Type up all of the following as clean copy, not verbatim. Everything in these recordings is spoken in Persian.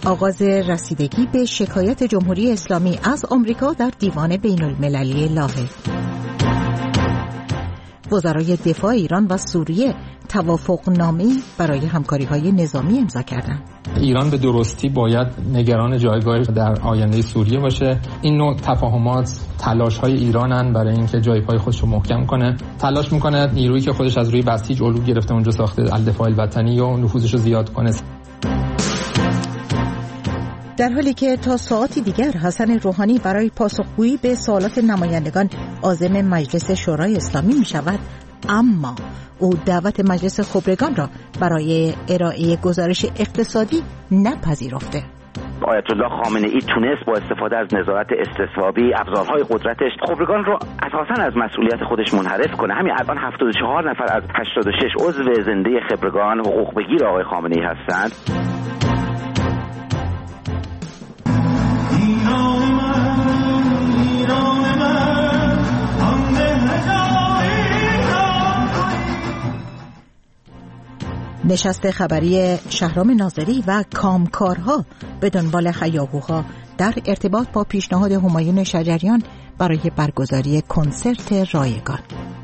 آغاز رسیدگی به شکایت جمهوری اسلامی از آمریکا در دیوان بین المللی لاهه. وزرای دفاع ایران و سوریه توافقنامه‌ای برای همکاری‌های نظامی امضا کردند. ایران به درستی باید نگران جایگاهش در آینده سوریه باشه. این نوع تفاهمات تلاش‌های ایرانن برای اینکه جای پای خودش رو محکم کنه. تلاش می‌کنه نیرویی که خودش از روی بسیج علو گرفته اونجا ساخته الدفاع الوطنی و نفوذش رو زیاد کنه. در حالی که تا ساعتی دیگر حسن روحانی برای پاسخگویی به سوالات نمایندگان عازم مجلس شورای اسلامی می شود، اما او دعوت مجلس خبرگان را برای ارائه گزارش اقتصادی نپذیرفته. آیت الله خامنه ای تونست با استفاده از نظارت استصوابی ابزارهای قدرتش خبرگان رو اساساً از مسئولیت خودش منحرف کنه. همین الان 74 نفر از 86 عضو زنده خبرگان حقوق بگیر آقای خامنه ای هستند. نشست خبری شهرام ناظری و کامکارها به دنبال هیاهوها در ارتباط با پیشنهاد همایون شجریان برای برگزاری کنسرت رایگان.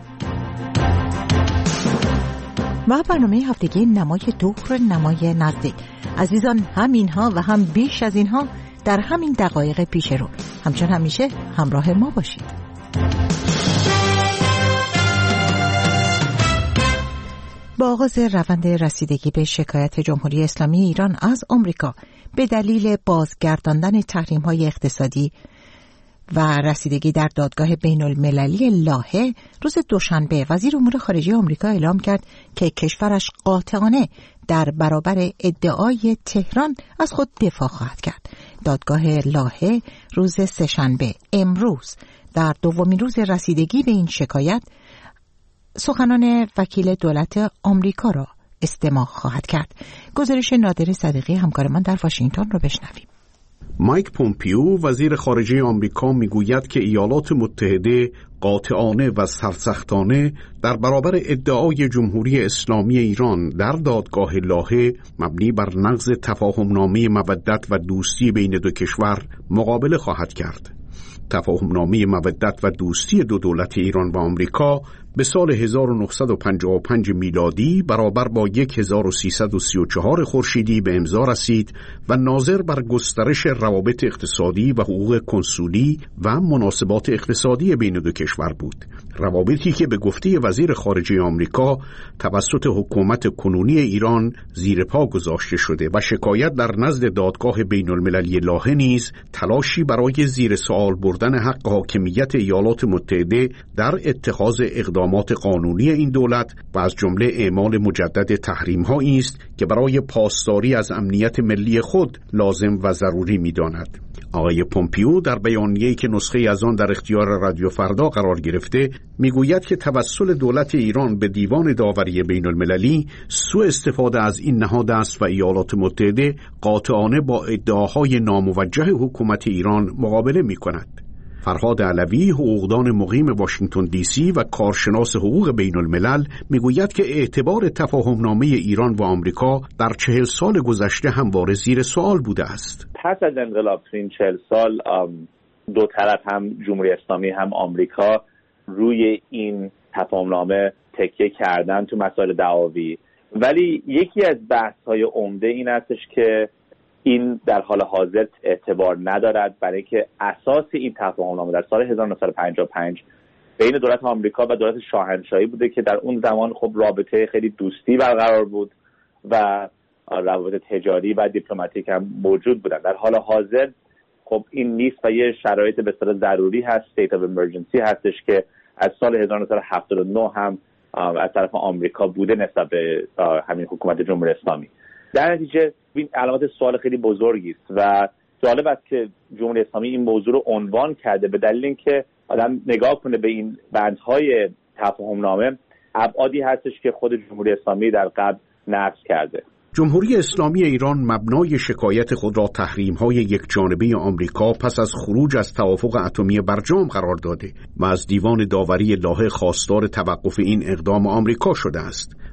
و برنامه هفتگی نمای دور، نمای نزدیک. عزیزان، همینها و هم بیش از اینها در همین دقایق پیش رو. همچون همیشه همراه ما باشید. با آغاز روند رسیدگی به شکایت جمهوری اسلامی ایران از آمریکا به دلیل بازگرداندن تحریم‌های اقتصادی و رسیدگی در دادگاه بین المللی لاهه، روز دوشنبه وزیر امور خارجه آمریکا اعلام کرد که کشورش قاطعانه در برابر ادعای تهران از خود دفاع خواهد کرد. دادگاه لاهه روز سه‌شنبه امروز در دومین روز رسیدگی به این شکایت سخنان وکیل دولت آمریکا را استماع خواهد کرد. گزارش نادر صدیقی همکار من در واشنگتن را بشنویم. مایک پومپیو وزیر خارجه آمریکا میگوید که ایالات متحده قاطعانه و سرسختانه در برابر ادعای جمهوری اسلامی ایران در دادگاه لاهه مبنی بر نقض تفاهمنامه مودت و دوستی بین دو کشور مقابله خواهد کرد. تفاهمنامه مودت و دوستی دو دولت ایران و آمریکا به سال 1955 میلادی برابر با 1334 خورشیدی به امضا رسید و ناظر بر گسترش روابط اقتصادی و حقوق کنسولی و مناسبات اقتصادی بین دو کشور بود. روابطی که به گفته وزیر خارجه آمریکا توسط حکومت کنونی ایران زیر پا گذاشته شده و شکایت در نزد دادگاه بین المللی لاهه نیز تلاشی برای زیر سوال بردن حق حاکمیت ایالات متحده در اتخاذ اقدامات قانونی این دولت و از جمله اعمال مجدد تحریم‌هایی است که برای پاسداری از امنیت ملی خود لازم و ضروری می‌داند. آقای پومپیو در بیانیه‌ای که نسخه‌ای از آن در اختیار رادیو فردا قرار گرفته میگوید که توسل دولت ایران به دیوان داوری بین المللی سوء استفاده از این نهاد است و ایالات متحده قاطعانه با ادعاهای ناموجه حکومت ایران مقابله می‌کند. فرهاد علوی، حقوقدان مقیم واشنگتن دی سی و کارشناس حقوق بین الملل میگوید که اعتبار تفاهمنامه ایران و آمریکا در 40 سال گذشته همواره زیر سوال بوده است. پس از انقلاب این 40 سال دو طرف، هم جمهوری اسلامی هم آمریکا، روی این تفاهمنامه تکیه کردن تو مسائل دعاوی، ولی یکی از بحث‌های عمده این هستش که این در حال حاضر اعتبار ندارد، برای که اساس این تفاهمنامه در سال 1955 بین دولت آمریکا و دولت شاهنشاهی بوده که در اون زمان خب رابطه خیلی دوستی برقرار بود و روابط تجاری و دیپلماتیک هم موجود بودن. در حال حاضر خب این نیست و یه شرایط به اصطلاح ضروری هست، state of emergency هستش که از سال 1979 هم از طرف آمریکا بوده نسبت به همین حکومت جمهوری اسلامی. در نتیجه این علامت سوال خیلی بزرگی است و جالب است که جمهوری اسلامی این موضوع رو عنوان کرده به دلیل اینکه آدم نگاه کنه به این بندهای تفاهمنامه، ابعادی هستش که خود جمهوری اسلامی در قبل نقض کرده. جمهوری اسلامی ایران مبنای شکایت خود را تحریم‌های یکجانبه آمریکا پس از خروج از توافق اتمی برجام قرار داده و از دیوان داوری لاهه خواستار توقف این اقدام آمریکا شده است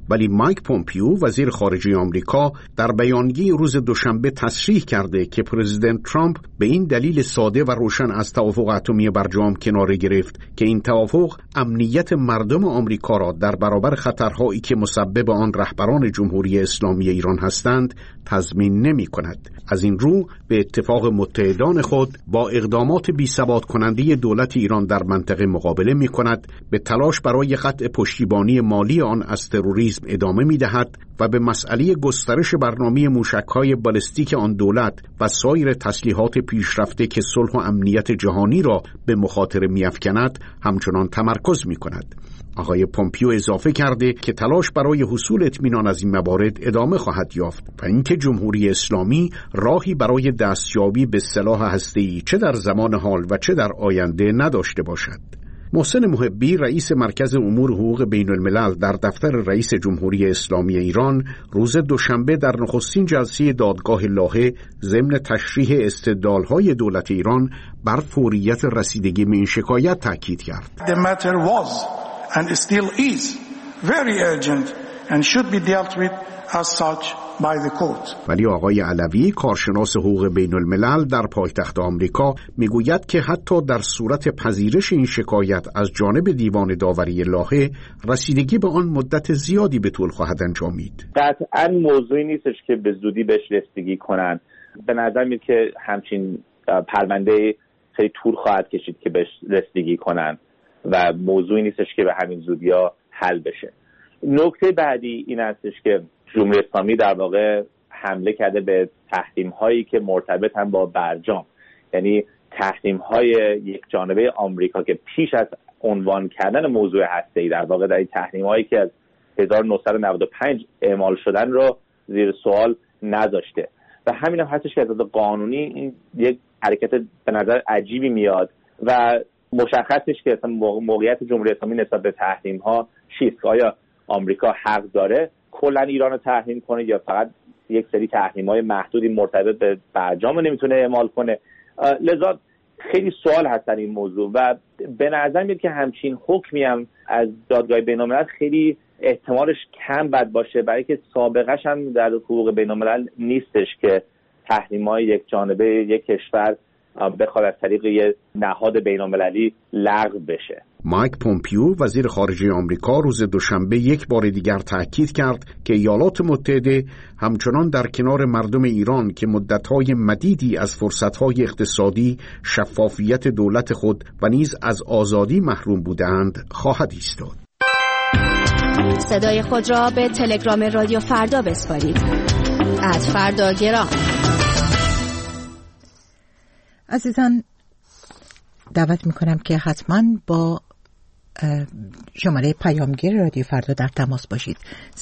ولی مایک پومپیو وزیر خارجه آمریکا در بیانیه روز دوشنبه تصریح کرده که پرزیدنت ترامپ به این دلیل ساده و روشن از توافق اتمی برجام کناره گرفت که این توافق امنیت مردم آمریکا را در برابر خطرهایی که مسبب آن رهبران جمهوری اسلامی ایران هستند تضمین نمی‌کند. از این رو به اتفاق متحدان خود با اقدامات بی‌ثبات کننده دولت ایران در منطقه مقابله می‌کند، به تلاش برای قطع پشتیبانی مالی آن از تروریسم ادامه می‌دهد و به مسئله گسترش برنامه موشک‌های بالستیک آن دولت و سایر تسلیحات پیشرفته که صلح و امنیت جهانی را به مخاطره می‌افکند همچنان تمرکز می‌کند. آقای پومپیو اضافه کرده که تلاش برای حصول اطمینان از این موارد ادامه خواهد یافت و اینکه جمهوری اسلامی راهی برای دستیابی به سلاح هسته‌ای چه در زمان حال و چه در آینده نداشته باشد. محسن محبی رئیس مرکز امور حقوق بین الملل در دفتر رئیس جمهوری اسلامی ایران روز دوشنبه در نخستین جلسه دادگاه لاهه ضمن تشریح استدلال‌های دولت ایران بر فوریت رسیدگی به این شکایت تاکید کرد. The matter was and still is very urgent and should be dealt with as such by the court. ولی آقای علوی کارشناس حقوق بین الملل در پایتخت آمریکا میگوید که حتی در صورت پذیرش این شکایت از جانب دیوان داوری لاهه رسیدگی به آن مدت زیادی به طول خواهد انجامید. قطعاً موضوعی نیستش که به زودی بهش رسیدگی کنن. به نظر میاد که همچین پرونده خیلی طول خواهد کشید که بهش رسیدگی کنن و موضوعی نیستش که به همین زودی‌ها حل بشه. نکته بعدی این هستش که جمهوری اسلامی در واقع حمله کرده به تحریم‌هایی که مرتبط هم با برجام، یعنی تحریم‌های یک جانبه آمریکا که پیش از عنوان کردن موضوع هسته‌ای در واقع در این تحریم‌هایی که از 1995 اعمال شدن رو زیر سوال نذاشته و همین هم هستش که از نظر قانونی این یک حرکت به نظر عجیبی میاد و مشخصش که اصلا موقعیت جمهوری اسلامی نسبت به تحریم‌ها چیست. آیا آمریکا حق داره کلا ایران رو تحریم کنه یا فقط یک سری تحریم‌های محدودی مرتبط به برجام رو نمیتونه اعمال کنه؟ لذا خیلی سوال هست در این موضوع و به نظر میاد که همچین حکمی هم از دادگاه بین‌الملل خیلی احتمالش کم بد باشه، برای که سابقه‌اش هم در حقوق بین‌الملل نیستش که تحریم‌های یک جانبه یک کشور بخواد از طریق یه نهاد بین‌المللی لغو بشه. مایک پومپیو وزیر خارجه آمریکا روز دوشنبه یک بار دیگر تاکید کرد که ایالات متحده همچنان در کنار مردم ایران که مدت‌های مدیدی از فرصت‌های اقتصادی، شفافیت دولت خود و نیز از آزادی محروم بودند خواهد ایستاد. صدای خود را به تلگرام رادیو فردا بسپارید. @فرداگرام. عزیزان دعوت میکنم که حتما با شماره پیامگیر رادیو فردا در تماس باشید.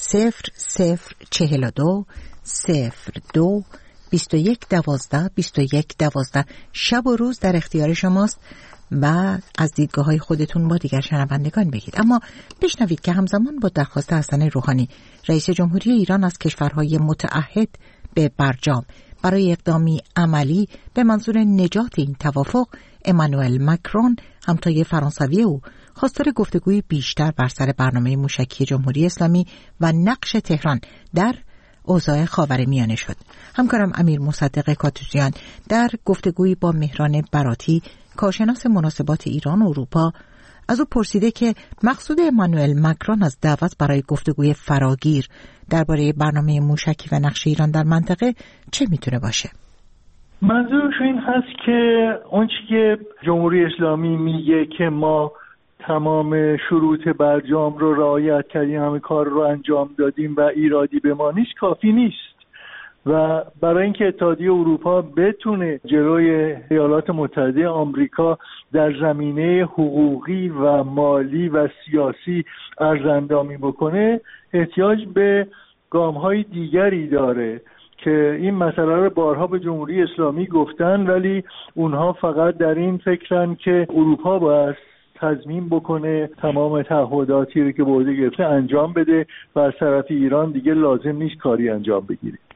0042 02 21 12 21 12. شب و روز در اختیار شماست و از دیدگاه‌های خودتون با دیگر شنوندگان بگید. اما بشنوید که همزمان با درخواست حسن روحانی رئیس جمهوری ایران از کشورهای متعهد به برجام برای اقدامی عملی به منظور نجات این توافق، امانوئل مکرون همتای فرانسوی او خواستار گفتگوی بیشتر بر سر برنامه موشکی جمهوری اسلامی و نقش تهران در اوضاع خاورمیانه شد. همکارم امیر مصدق کاتوزیان در گفتگویی با مهران براتی کارشناس مناسبات ایران و اروپا از او پرسیده که مقصود امانوئل مکرون از دعوت برای گفتگوی فراگیر درباره برنامه موشکی و نقش ایران در منطقه چه میتونه باشه؟ منظورش این هست که اون چیزی که جمهوری اسلامی میگه که ما تمام شروط برجام رو رعایت کردیم، همه کار رو انجام دادیم و ایرادی به ما نیست، کافی نیست و برای اینکه اتحادیه اروپا بتونه جلوی ایالات متحده آمریکا در زمینه حقوقی و مالی و سیاسی ارزاندامی بکنه احتیاج به گام‌های دیگری داره که این مسئله رو بارها به جمهوری اسلامی گفتن، ولی اونها فقط در این فکرن که اروپا باید تضمین بکنه تمام تعهداتی رو که به عهده گرفته انجام بده و از طرف ایران دیگه لازم نیست کاری انجام بگیره.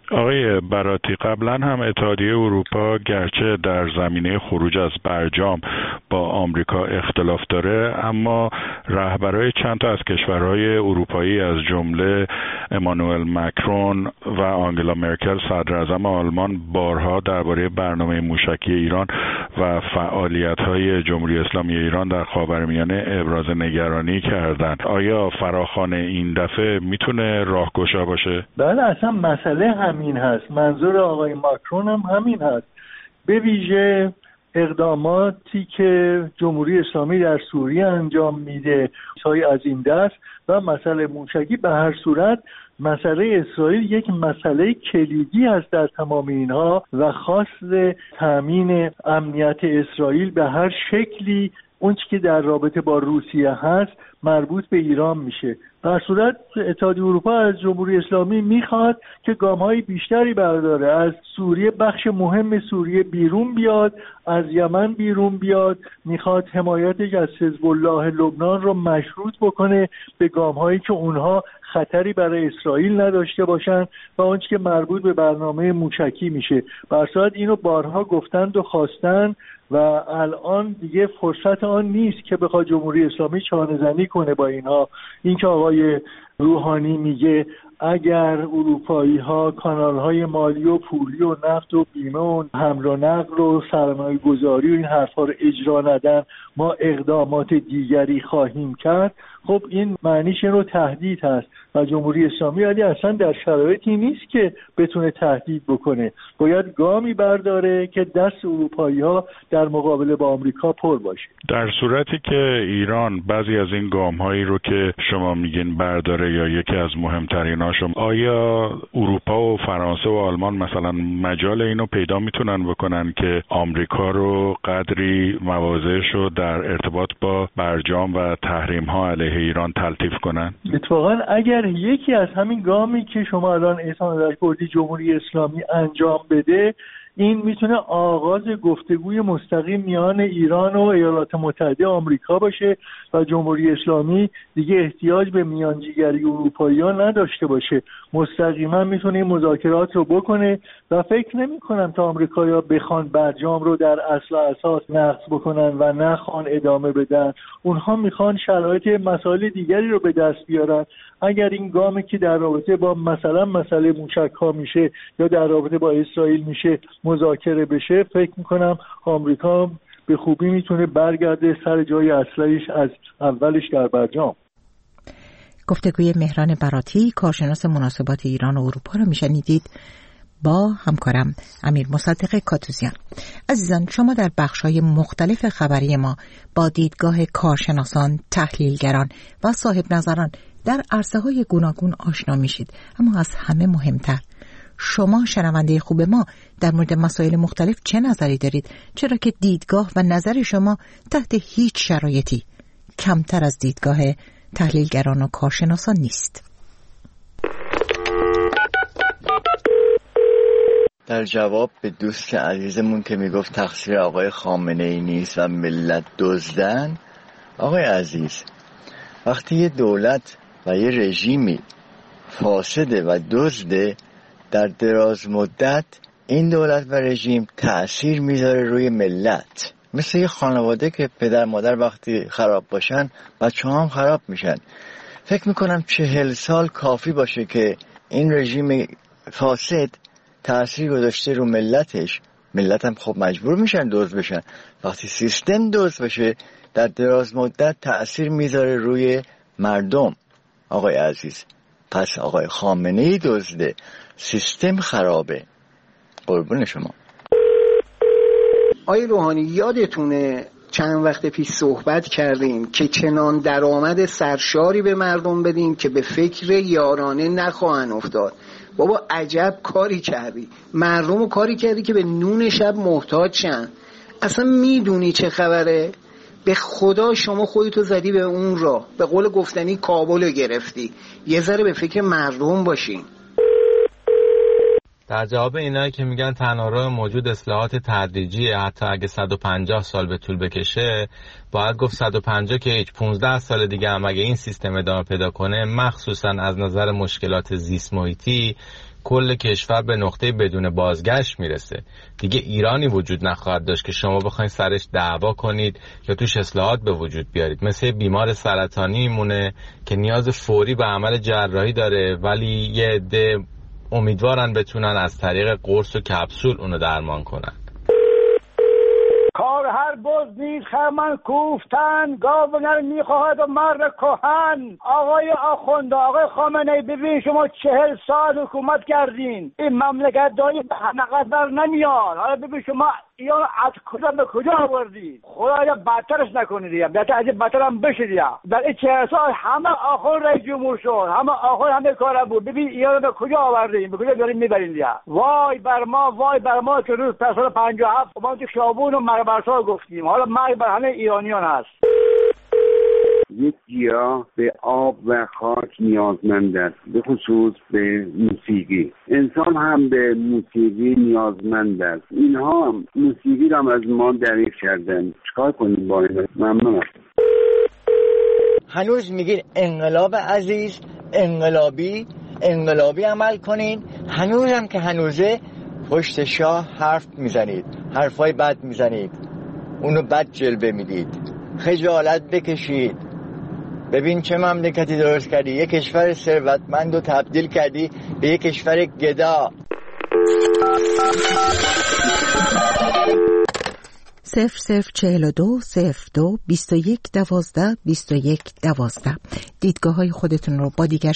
آقای براتی، قبلا هم اتحادیه اروپا گرچه در زمینه خروج از برجام با آمریکا اختلاف داره، اما رهبرای چند تا از کشورهای اروپایی از جمله امانوئل مکرون و آنگلا مرکل صدر اعظم آلمان بارها درباره برنامه موشکی ایران و فعالیت‌های جمهوری اسلامی ایران در خاورمیانه ابراز نگرانی کردند. آیا فراخوان این دفعه میتونه راهگشا باشه؟ بله، اصلا مسئله همین هست. منظور آقای ماکرون هم همین هست. به ویژه اقداماتی که جمهوری اسلامی در سوریه انجام میده چای از این دست و مسئله موشکی، به هر صورت مسئله اسرائیل یک مسئله کلیدی است در تمام اینها و خواست تامین امنیت اسرائیل به هر شکلی اون چی که در رابطه با روسیه هست مربوط به ایران میشه. در صورت اتحادیه اروپا از جمهوری اسلامی میخواد که گام‌های بیشتری برداره، از سوریه، بخش مهم سوریه بیرون بیاد، از یمن بیرون بیاد، میخواد حمایتش از حزب الله لبنان رو مشروط بکنه به گام‌هایی که اونها خطری برای اسرائیل نداشته باشن و اون چی که مربوط به برنامه موشکی میشه. در صورت اینو بارها گفتند و خواستن و الان دیگه فرصت آن نیست که بخواد جمهوری اسلامی چانه‌زنی کنه با اینها. این که آقای روحانی میگه اگر اروپایی ها کانال های مالی و پولی و نفت و بیمه و حمل و نقل و سرمایه گذاری و این حرفا رو اجرا ندن ما اقدامات دیگری خواهیم کرد، خب این معنیش رو تهدید هست و جمهوری اسلامی ولی اصلا در شرایطی نیست که بتونه تهدید بکنه. باید گامی برداره که دست اروپایی ها در مقابله با آمریکا پر باشه. در صورتی که ایران بعضی از این گام هایی رو که شما میگین برداره یا یکی از مهمتریناشون، آیا اروپا و فرانسه و آلمان مثلا مجال اینو پیدا میتونن بکنن که آمریکا رو قدری مواضعش رو در ارتباط با برجام و تحریم ها علیه ایران تلطیف کنن؟ اتفاقا اگر یکی از همین گامی که شما الان احسان بردی جمهوری اسلامی انجام بده، این میتونه آغاز گفتگوی مستقیم میان ایران و ایالات متحده آمریکا باشه و جمهوری اسلامی دیگه احتیاج به میانجیگری اروپایی‌ها نداشته باشه. مستقیما میتونه این مذاکرات رو بکنه و فکر نمی‌کنم تا آمریکایی‌ها بخوان برجام رو در اصل و اساس نقض بکنن و نخوان ادامه بدن. اونها میخوان شرایط مسائل دیگری رو به دست بیارن. اگر این گامی که در رابطه با مثلا مسئله موشک‌ها میشه یا در رابطه با اسرائیل میشه مذاکره بشه، فکر میکنم آمریکا به خوبی میتونه برگرده سر جای اصلیش از اولش در برجام. گفتگوی مهران براتی، کارشناس مناسبات ایران و اروپا را میشنیدید با همکارم امیر مصدق کاتوزیان. عزیزان، شما در بخش‌های مختلف خبری ما با دیدگاه کارشناسان، تحلیلگران و صاحب نظران در عرصه‌های گوناگون آشنا میشید. اما از همه مهمتر، شما شنونده خوب ما در مورد مسائل مختلف چه نظری دارید؟ چرا که دیدگاه و نظر شما تحت هیچ شرایطی کمتر از دیدگاه تحلیلگران و کارشناسان نیست. در جواب به دوست عزیزمون که میگفت تقصیر آقای خامنه ای نیست و ملت دزدن، آقای عزیز، وقتی یه دولت و یه رژیمی فاسده و دزده، در دراز مدت این دولت و رژیم تأثیر میذاره روی ملت. مثل یه خانواده که پدر مادر وقتی خراب باشن بچه هم خراب میشن. فکر میکنم 40 سال کافی باشه که این رژیم فاسد تأثیر گذاشته رو ملتش. ملت هم خب مجبور میشن دزد بشن. وقتی سیستم دزد بشه در دراز مدت تأثیر میذاره روی مردم. آقای عزیز، پس آقای خامنه ای دزده، سیستم خرابه. قربون شما. آقای روحانی، یادتونه چند وقت پیش صحبت کردیم که چنان درآمد سرشاری به مردم بدیم که به فکر یارانه نخواهن افتاد. بابا عجب کاری کردی، مردم رو کاری کردی که به نون شب محتاج شن. اصلا میدونی چه خبره؟ به خدا شما خودتو زدی به اون راه، به قول گفتنی کابل رو گرفتی. یه ذره به فکر مردم باشین. در جواب اینایی که میگن تنها راه موجود اصلاحات تدریجیه، حتی اگه 150 سال به طول بکشه، باید گفت 150 که هیچ، 15 سال دیگه هم اگه این سیستم ادامه پیدا کنه، مخصوصا از نظر مشکلات زیست محیطی، کل کشور به نقطه بدون بازگشت میرسه. دیگه ایرانی وجود نخواهد داشت که شما بخواید سرش دعوا کنید یا توش اصلاحات به وجود بیارید. مثل بیمار سرطانی مونه که نیاز فوری به عمل جراحی داره، ولی یه عده امیدوارن بتونن از طریق قرص و کپسول اونو درمان کنن. کار هر بز نیز خرمن کوفتن، گاو نر میخواهد و مرد کهن. آقای آخونده، آقای خامنه‌ای، ببین شما 40 سال حکومت کردین، این مملکت داری به حماقت بر نمیاد. حالا ببین شما اینا از کجا به کجا آوردید؟ خدایا بدترش نکنید یا بهتر از این بدتر هم بشید. در این 40 سال همه آخوند رئیس جمهور شد، همه آخوند همه کارا بود. ببین اینا به کجا آوردین؟ به کجا دارین میبرین؟ وای بر ما، وای بر ما که روز سال 57 ما تو خیابون و مربرسا گفتیم. حالا مرگ بر همه ایرانیان هست. یک گیاه به آب و خاک نیازمند است، به خصوص به موسیقی. انسان هم به موسیقی نیازمند است. اینها هم موسیقی را از ما دریغ کردن. چیکار کنیم با این؟ ممنونم. هنوز میگین انقلاب عزیز، انقلابی عمل کنین. هنوز هم که هنوزه پشت شاه حرف میزنید، حرفای بد میزنید، اونو بد جلوه میدید. خجالت بکشید. ببین چه مملکتی درست کردی، یک کشور ثروتمند رو تبدیل کردی به یک کشور گدا. 0042 02 21 12 21 12. دیدگاه های خودتون رو با دیگر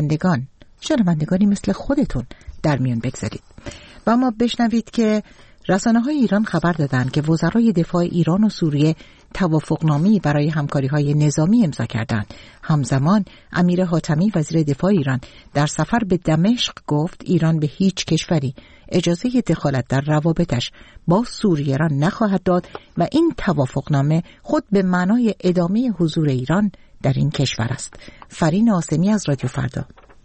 شنوندگانی مثل خودتون در میون بگذارید. و اما بشنوید که رسانه‌های ایران خبر دادند که وزرای دفاع ایران و سوریه توافقنامه‌ای برای همکاری‌های نظامی امضا کردند. همزمان امیر حاتمی وزیر دفاع ایران در سفر به دمشق گفت ایران به هیچ کشوری اجازه دخالت در روابطش با سوریه را نخواهد داد و این توافقنامه خود به معنای ادامه حضور ایران در این کشور است. فرین آسمی از رادیو فردا.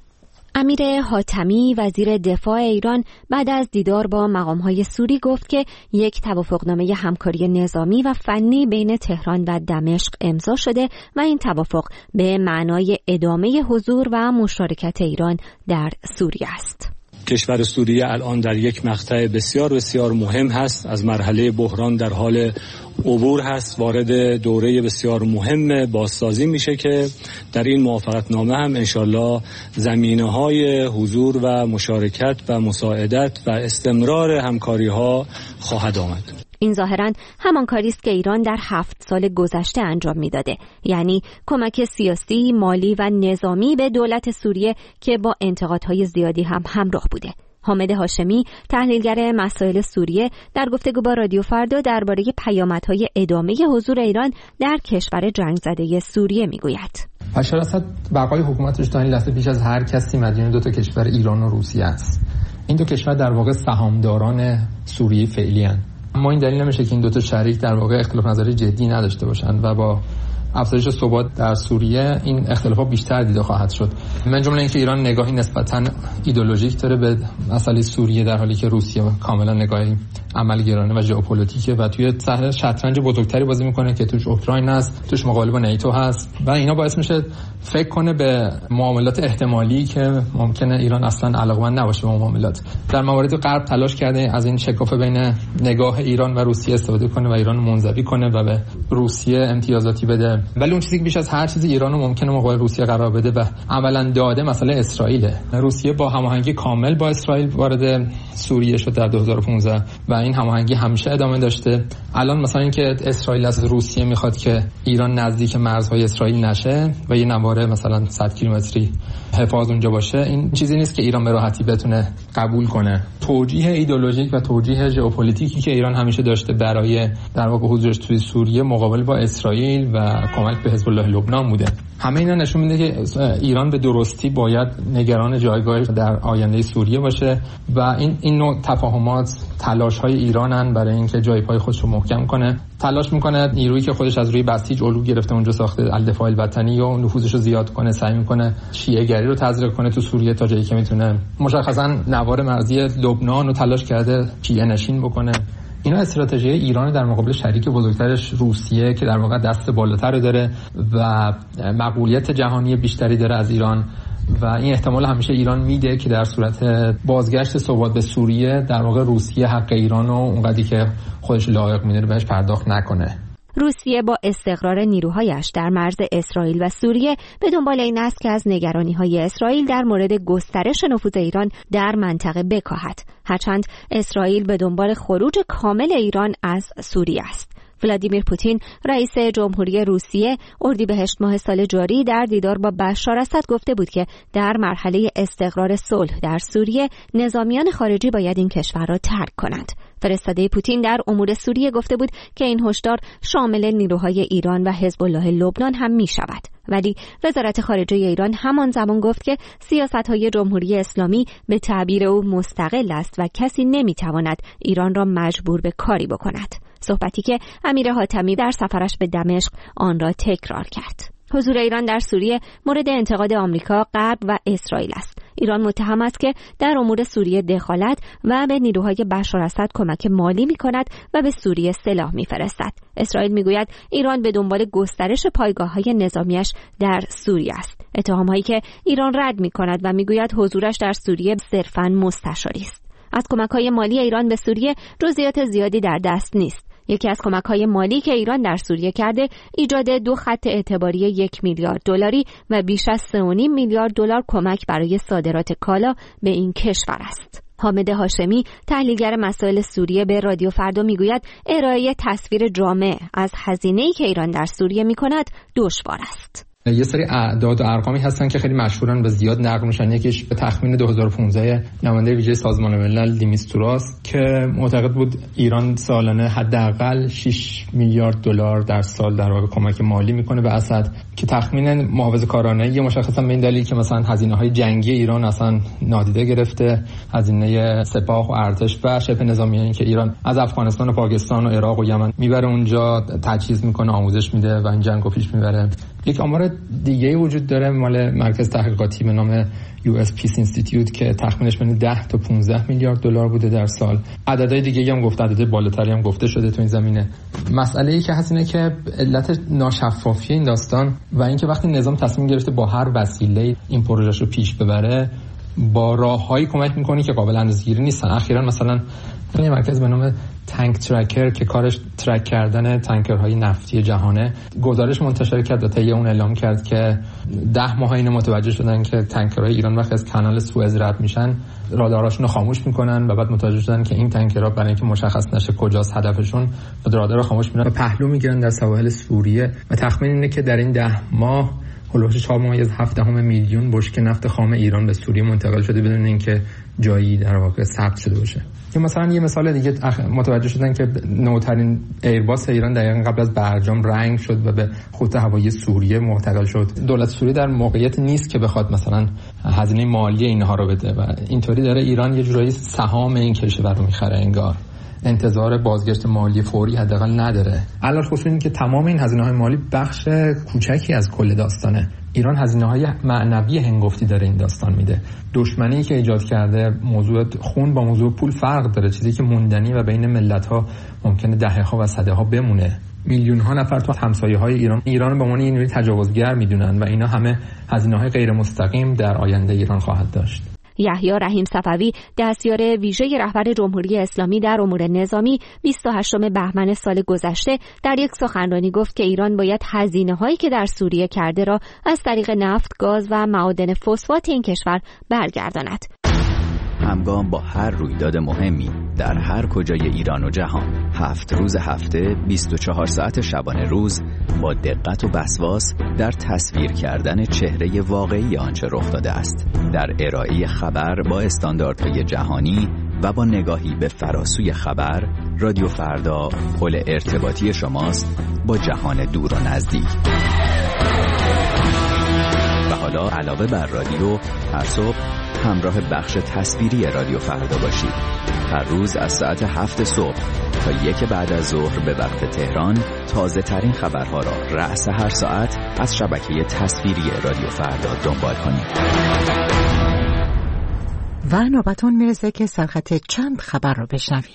امیر حاتمی وزیر دفاع ایران بعد از دیدار با مقام‌های سوری گفت که یک توافقنامه همکاری نظامی و فنی بین تهران و دمشق امضا شده و این توافق به معنای ادامه حضور و مشارکت ایران در سوریه است. کشور سوریه الان در یک مقطع بسیار بسیار مهم هست، از مرحله بحران در حال عبور هست، وارد دوره بسیار مهم بازسازی میشه که در این موافقتنامه هم انشالله زمینه‌های حضور و مشارکت و مساعدت و استمرار همکاری‌ها خواهد آمد. این ظاهراً همان کاری است که ایران در 7 سال گذشته انجام میداده، یعنی کمک سیاسی، مالی و نظامی به دولت سوریه که با انتقادهای زیادی هم همراه بوده. حامد هاشمی تحلیلگر مسائل سوریه در گفتگو با رادیو فردا درباره پیامدهای ادامه حضور ایران در کشور جنگ زده سوریه میگوید. بشار اسد بقای حکومتش تا این لحظه بیش از هر کسی مدیون دو تا کشور ایران و روسیه است. این دو کشور در واقع سهامداران سوریه فعلی هستند. اما این دلیل نمیشه که این دو تا شریک در واقع اختلاف نظری جدی نداشته باشند و با افزایش ثبات در سوریه این اختلافات بیشتر دیده خواهد شد. من جمله اینکه ایران نگاهی نسبتاً ایدئولوژیک داره به مسئله سوریه، در حالی که روسیه کاملا نگاهی عملگرانه و ژئوپلیتیکه و توی ساحه شطرنج بزرگتری بازی میکنه که توش اوکراین هست، توش مقابله با نیتو هست و اینا باعث میشه فکر کنه به معاملات احتمالی که ممکنه ایران اصلا علاقه‌مند نباشه به معاملات. در موارد غرب تلاش کرده از این شکاف بین نگاه ایران و روسیه استفاده کنه و ایران منزوی کنه و به روسیه امتیازاتی بده، ولی اون چیزی که بیش از هر چیزی ایران رو ممکنه مقابل روسیه قرار بده و عملاً داده مسئله اسرائیل. روسیه با هماهنگی کامل با اسرائیل وارد سوریه شد در 2015 و این هماهنگی همیشه ادامه داشته. الان مثلا اینکه اسرائیل از روسیه میخواد که ایران نزدیک مرزهای اسرائیل نشه و یه نواره مثلا 100 کیلومتری حفاظ اونجا باشه، این چیزی نیست که ایران به راحتی بتونه قبول کنه. توجیه ایدئولوژیک و توجیه ژئوپلیتیکی که ایران همیشه داشته برای در واقع حضورش توی سوریه مقابل با اسرائیل و کمک به حزب الله لبنان بوده. همه اینا نشون میده که ایران به درستی باید نگران جایگاهش در آینده سوریه باشه و این نوع تفاهمات تلاش‌های ایرانن برای اینکه جای پای خودش رو محکم کنه. تلاش میکنه نیرویی که خودش از روی بسیج الگو گرفته اونجا ساخته، الدفاع الوطنی، و نفوذش رو زیاد کنه، سعی میکنه شیعه گری رو تزریق کنه تو سوریه تا جایی که میتونه. مشخصا نوار مرزی لبنان رو تلاش کرده شیعه نشین بکنه. اینا استراتژی ایران در مقابل شریک بزرگترش روسیه که در واقع دست بالاتر داره و مقبولیت جهانی بیشتری داره از ایران و این احتمال همیشه ایران میده که در صورت بازگشت ثبات به سوریه در واقع روسیه حق ایران رو اونقدری که خودش لایق میدونه بهش پرداخت نکنه. روسیه با استقرار نیروهایش در مرز اسرائیل و سوریه به دنبال این است که از نگرانی‌های اسرائیل در مورد گسترش نفوذ ایران در منطقه بکاهد، هرچند اسرائیل به دنبال خروج کامل ایران از سوریه است. ولادیمیر پوتین رئیس جمهوری روسیه اردیبهشت ماه سال جاری در دیدار با بشار اسد گفته بود که در مرحله استقرار صلح در سوریه نظامیان خارجی باید این کشور را ترک کنند. فرستاده پوتین در امور سوریه گفته بود که این هشدار شامل نیروهای ایران و حزب الله لبنان هم می شود. ولی وزارت خارجه ایران همان زمان گفت که سیاست‌های جمهوری اسلامی به تعبیر او مستقل است و کسی نمی‌تواند ایران را مجبور به کاری بکند. صحبتی که امیر حاتمی در سفرش به دمشق آن را تکرار کرد. حضور ایران در سوریه مورد انتقاد آمریکا، غرب و اسرائیل است. ایران متهم است که در امور سوریه دخالت و به نیروهای بشار اسد کمک مالی می‌کند و به سوریه سلاح می‌فرستد. اسرائیل می‌گوید ایران به دنبال گسترش پایگاه‌های نظامیش در سوریه است. اتهام‌هایی که ایران رد می‌کند و می‌گوید حضورش در سوریه صرفاً مستشاری است. از کمک‌های مالی ایران به سوریه جزئیات زیادی در دست نیست. یکی از کمک‌های مالی که ایران در سوریه کرده ایجاد 2 خط اعتباری 1 میلیارد دلاری و بیش از 3.5 میلیارد دلار کمک برای صادرات کالا به این کشور است. حامد هاشمی تحلیلگر مسائل سوریه به رادیو فردا میگوید ارائه تصویر جامع از هزینه‌ای که ایران در سوریه می‌کند دشوار است. یه سری اعداد و ارقامی هستن که خیلی مشهورن و زیاد نقل میشن. یکیش به تخمین 2015 نماینده ویژه سازمان ملل دیمیستوراس که معتقد بود ایران سالانه حداقل 6 میلیارد دلار در سال در واقع کمک مالی میکنه به اسد، که تخمین محافظه‌کارانه یه مشخصا به این دلیل که مثلا هزینه‌های جنگی ایران اصلا نادیده گرفته، هزینه سپاه و ارتش و شبه نظامیانی که ایران از افغانستان و پاکستان و عراق و یمن میبره اونجا تجهیز میکنه، آموزش میده و این جنگو پیش میبره. یک آمار دیگه وجود داره مال مرکز تحقیقاتی به نام US Peace Institute که تخمینش بین 10 تا 15 میلیارد دلار بوده در سال. عددهای دیگه هم گفته، عدد بالاتری هم گفته شده تو این زمینه. مسئله‌ای که هست اینه که علت ناشفافی این داستان و اینکه وقتی نظام تصمیم گرفته با هر وسیله این پروژه‌شو پیش ببره با راههایی کمک میکنه که قابل اندازه‌گیری نیستن. اخیراً مثلا یه مرکز به نام تانک ترکر که کارش ترک کردن تانکرهای نفتی جهانه گزارش منتشر کرد و طی اون اعلام کرد که 10 ماه اینو متوجه شدن که تانکرهای ایران وقتی از کانال سوئز رد میشن راداراشون رو خاموش میکنن و بعد متوجه شدن که این تانکرها برای اینکه مشخص نشه کجاست هدفشون رادار رو خاموش میکنن و پهلو میگیرن در سواحل سوریه و تخمین اینه که در این 10 ماه هولوش 4.7 میلیون بشکه نفت خام ایران به سوریه منتقل شده بدون اینکه جایی در واقع ثبت شده باشه. یا مثلا یه مثال دیگه متوجه شدن که نوترین ایرباس ایران دقیقاً قبل از برجام رنگ شد و به خط هوایی سوریه منتقل شد. دولت سوریه در موقعیت نیست که بخواد مثلا هزینه مالی اینها رو بده و اینطوری داره ایران یه جورایی سهام این کشور رو میخره، انگار انتظار بازگشت مالی فوری حداقل نداره. علاوه خصوص این که تمام این هزینه‌های مالی بخش کوچکی از کل داستانه. ایران هزینه‌های معنوی هنگفتی داره این داستان میده. دشمنی که ایجاد کرده، موضوع خون با موضوع پول فرق داره، چیزی که موندنی و بین ملت‌ها ممکنه دهه‌ها و سده‌ها بمونه. میلیون‌ها نفر تو همسایه‌های ایران به عنوان یه تجاوزگر میدونن و اینا همه هزینه‌های غیر مستقیم در آینده ایران خواهد داشت. یحیی رحیم صفوی دستیار ویژه رهبر جمهوری اسلامی در امور نظامی 28 بهمن سال گذشته در یک سخنرانی گفت که ایران باید هزینه‌هایی که در سوریه کرده را از طریق نفت، گاز و معادن فسفات این کشور برگرداند. همگام با هر رویداد مهمی در هر کجای ایران و جهان 7 روز هفته 24 ساعت شبانه روز با دقت و وسواس در تصویر کردن چهره واقعی آنچه رخ داده است، در ارائه خبر با استانداردهای جهانی و با نگاهی به فراسوی خبر. رادیو فردا پل ارتباطی شماست با جهان دور و نزدیک. و حالا علاوه بر رادیو هر صبح همراه بخش تصویری رادیو فردا باشید. هر روز از ساعت 7 صبح تا 1 بعد از ظهر به وقت تهران تازه ترین خبرها را رأس هر ساعت از شبکه تصویری رادیو فردا دنبال کنید. و نوبتون میرسه که سرخط چند خبر رو بشنویم.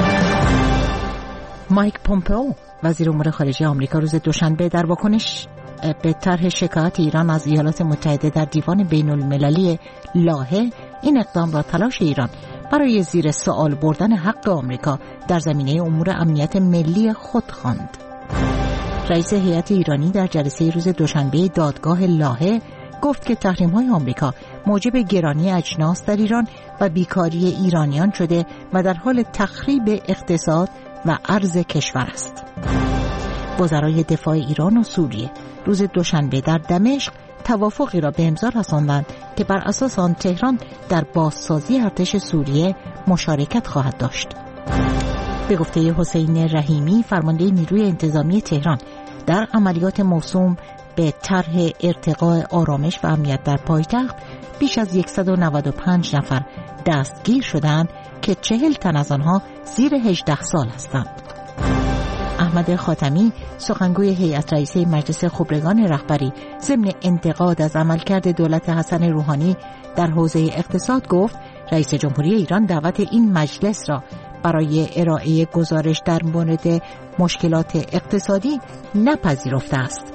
مایک پومپئو وزیر امور خارجه آمریکا روز دوشنبه در واکنش به طرح شکایت ایران از ایالات متحده در دیوان بین المللی لاهه این اقدام را تلاش ایران برای زیر سوال بردن حق آمریکا در زمینه امور امنیت ملی خود خواند. رئیس هیئت ایرانی در جلسه روز دوشنبه دادگاه لاهه گفت که تحریم‌های آمریکا موجب گرانی اجناس در ایران و بیکاری ایرانیان شده و در حال تخریب اقتصاد و ارز کشور است. وزرای دفاع ایران و سوریه روز دوشنبه در دمشق توافقی را به امضا رساندند که بر اساس آن تهران در بازسازی ارتش سوریه مشارکت خواهد داشت. به گفته حسین رحیمی فرمانده نیروی انتظامی تهران، در عملیات موسوم به طرح ارتقاء آرامش و امنیت در پایتخت بیش از 195 نفر دستگیر شدند که 40 تن از آنها زیر 18 سال هستند. احمد خاتمی سخنگوی هیئت رئیسه مجلس خبرگان رهبری ضمن انتقاد از عملکرد دولت حسن روحانی در حوزه اقتصاد گفت رئیس جمهوری ایران دعوت این مجلس را برای ارائه گزارش در مورد مشکلات اقتصادی نپذیرفته است.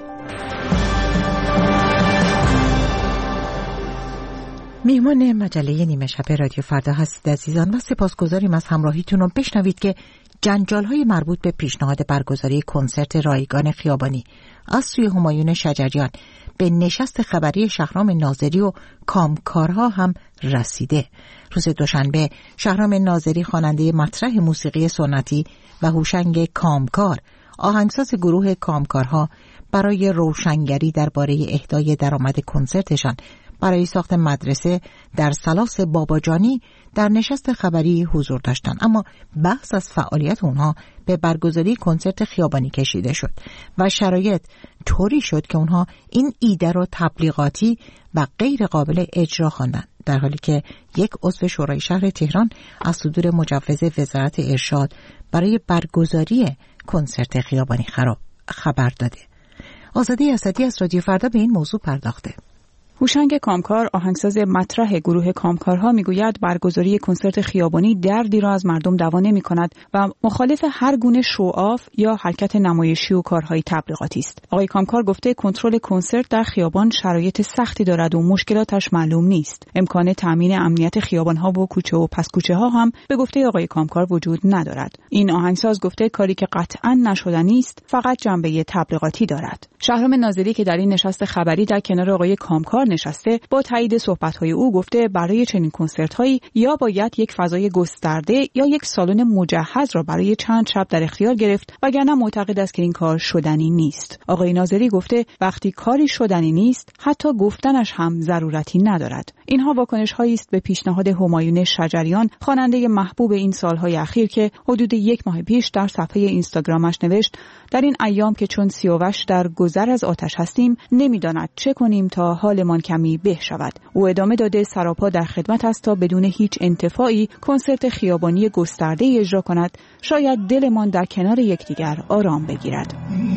میهمان مجله نیمه شب رادیو فردا هستید عزیزان و سپاسگزاریم از همراهیتون. و بشنوید که جنجال‌های مربوط به پیشنهاد برگزاری کنسرت رایگان خیابانی از سوی همایون شجریان به نشست خبری شهرام ناظری و کامکارها هم رسیده. روز دوشنبه شهرام ناظری خواننده مطرح موسیقی سنتی و هوشنگ کامکار آهنگساز گروه کامکارها برای روشنگری درباره اهدای درآمد کنسرتشان برای ساخت مدرسه در سلاس باباجانی در نشست خبری حضور داشتند، اما بحث از فعالیت اونها به برگزاری کنسرت خیابانی کشیده شد و شرایط طوری شد که اونها این ایده رو تبلیغاتی و غیر قابل اجرا خواندند، در حالی که یک عضو شورای شهر تهران از صدور مجوز وزارت ارشاد برای برگزاری کنسرت خیابانی خبر داده. آزاده اسدی از رادیو فردا به این موضوع پرداخته. هوشنگ کامکار آهنگساز مطرح گروه کامکارها میگوید برگزاری کنسرت خیابانی دردی را از مردم دوا نمی‌کند و مخالف هر گونه شوآف یا حرکت نمایشی و کارهای تبلیغاتی است. آقای کامکار گفته کنترل کنسرت در خیابان شرایط سختی دارد و مشکلاتش معلوم نیست. امکان تامین امنیت خیابان‌ها و کوچه و پس کوچه‌ها هم به گفته آقای کامکار وجود ندارد. این آهنگساز گفته کاری که قطعاً نشدنی است فقط جنبه تبلیغاتی دارد. شهرام ناظری که در این نشست خبری در کنار آقای کامکار نشسته با تایید صحبت‌های او گفته برای چنین کنسرت‌هایی یا باید یک فضای گسترده یا یک سالن مجهز را برای چند شب در اختیار گرفت وگرنه معتقد است که این کار شدنی نیست. آقای ناظری گفته وقتی کاری شدنی نیست حتی گفتنش هم ضرورتی ندارد. اینها واکنش‌هایی است به پیشنهاد همایون شجریان خواننده محبوب این سال‌های اخیر که حدود 1 ماه پیش در صفحه اینستاگرامش نوشت در این ایام که چون سیاوش در گذر از آتش هستیم نمی‌داند چه کنیم تا حالمان کمی به شود. او ادامه داده سراپا در خدمت است تا بدون هیچ انتفاعی کنسرت خیابانی گسترده اجرا کند، شاید دلمان در کنار یکدیگر آرام بگیرد.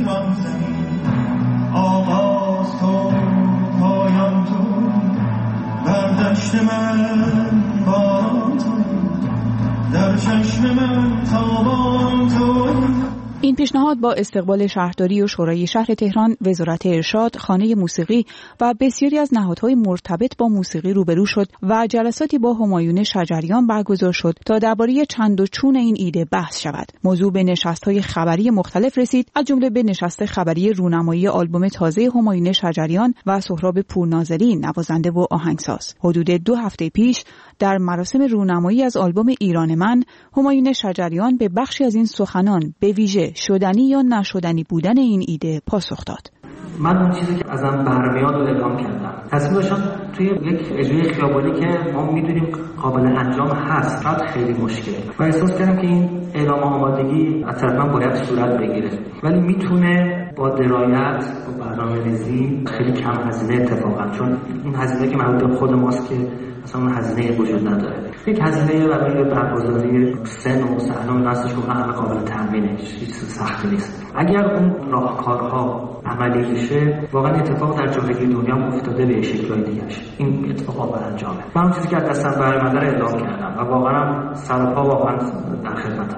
آغاز تو پایان تو در دشت من باران تو در چشم من تابان تو. این پیشنهاد با استقبال شهرداری و شورای شهر تهران، وزارت ارشاد، خانه موسیقی و بسیاری از نهادهای مرتبط با موسیقی روبرو شد و جلساتی با همایون شجریان برگزار شد تا درباره چند و چون این ایده بحث شود. موضوع به نشست‌های خبری مختلف رسید، از جمله به نشست خبری رونمایی آلبوم تازه همایون شجریان و سهراب پورناظری نوازنده و آهنگساز. حدود 2 هفته پیش در مراسم رونمایی از آلبوم ایران من، همایون شجریان به بخشی از این سخنان به ویژه شدنی یا نشدنی بودن این ایده پاسخ داد. من اون چیزی که ازم برمیاد رو اعلام کردم. تصمیم داشتم توی یک اجرای خیابانی که ما میدونیم قابل انجام هست، شاید خیلی مشکله و احساس کردم که این اعلام آمادگی از طرف من باید صورت بگیره، ولی میتونه با درایت و برنامه‌ریزی خیلی کم هزینه اتفاقا، چون این هزینه که مربوط به خود ماست که اصلا اون هزینه وجود نداره. یک هزینه برای برگزاری سن و صحنه راستش واقعا قابل تامینه، هیچ سختی نیست. اگر اون راهکارها عملی بشه واقعا اتفاق در جاهای دنیا افتاده به شکل دیگه. این اتفاق قابل انجامه. من اون چیزی که از دستم برآمده رو اعلام کردم و واقعا سراپا واقعا در خدمت هستم.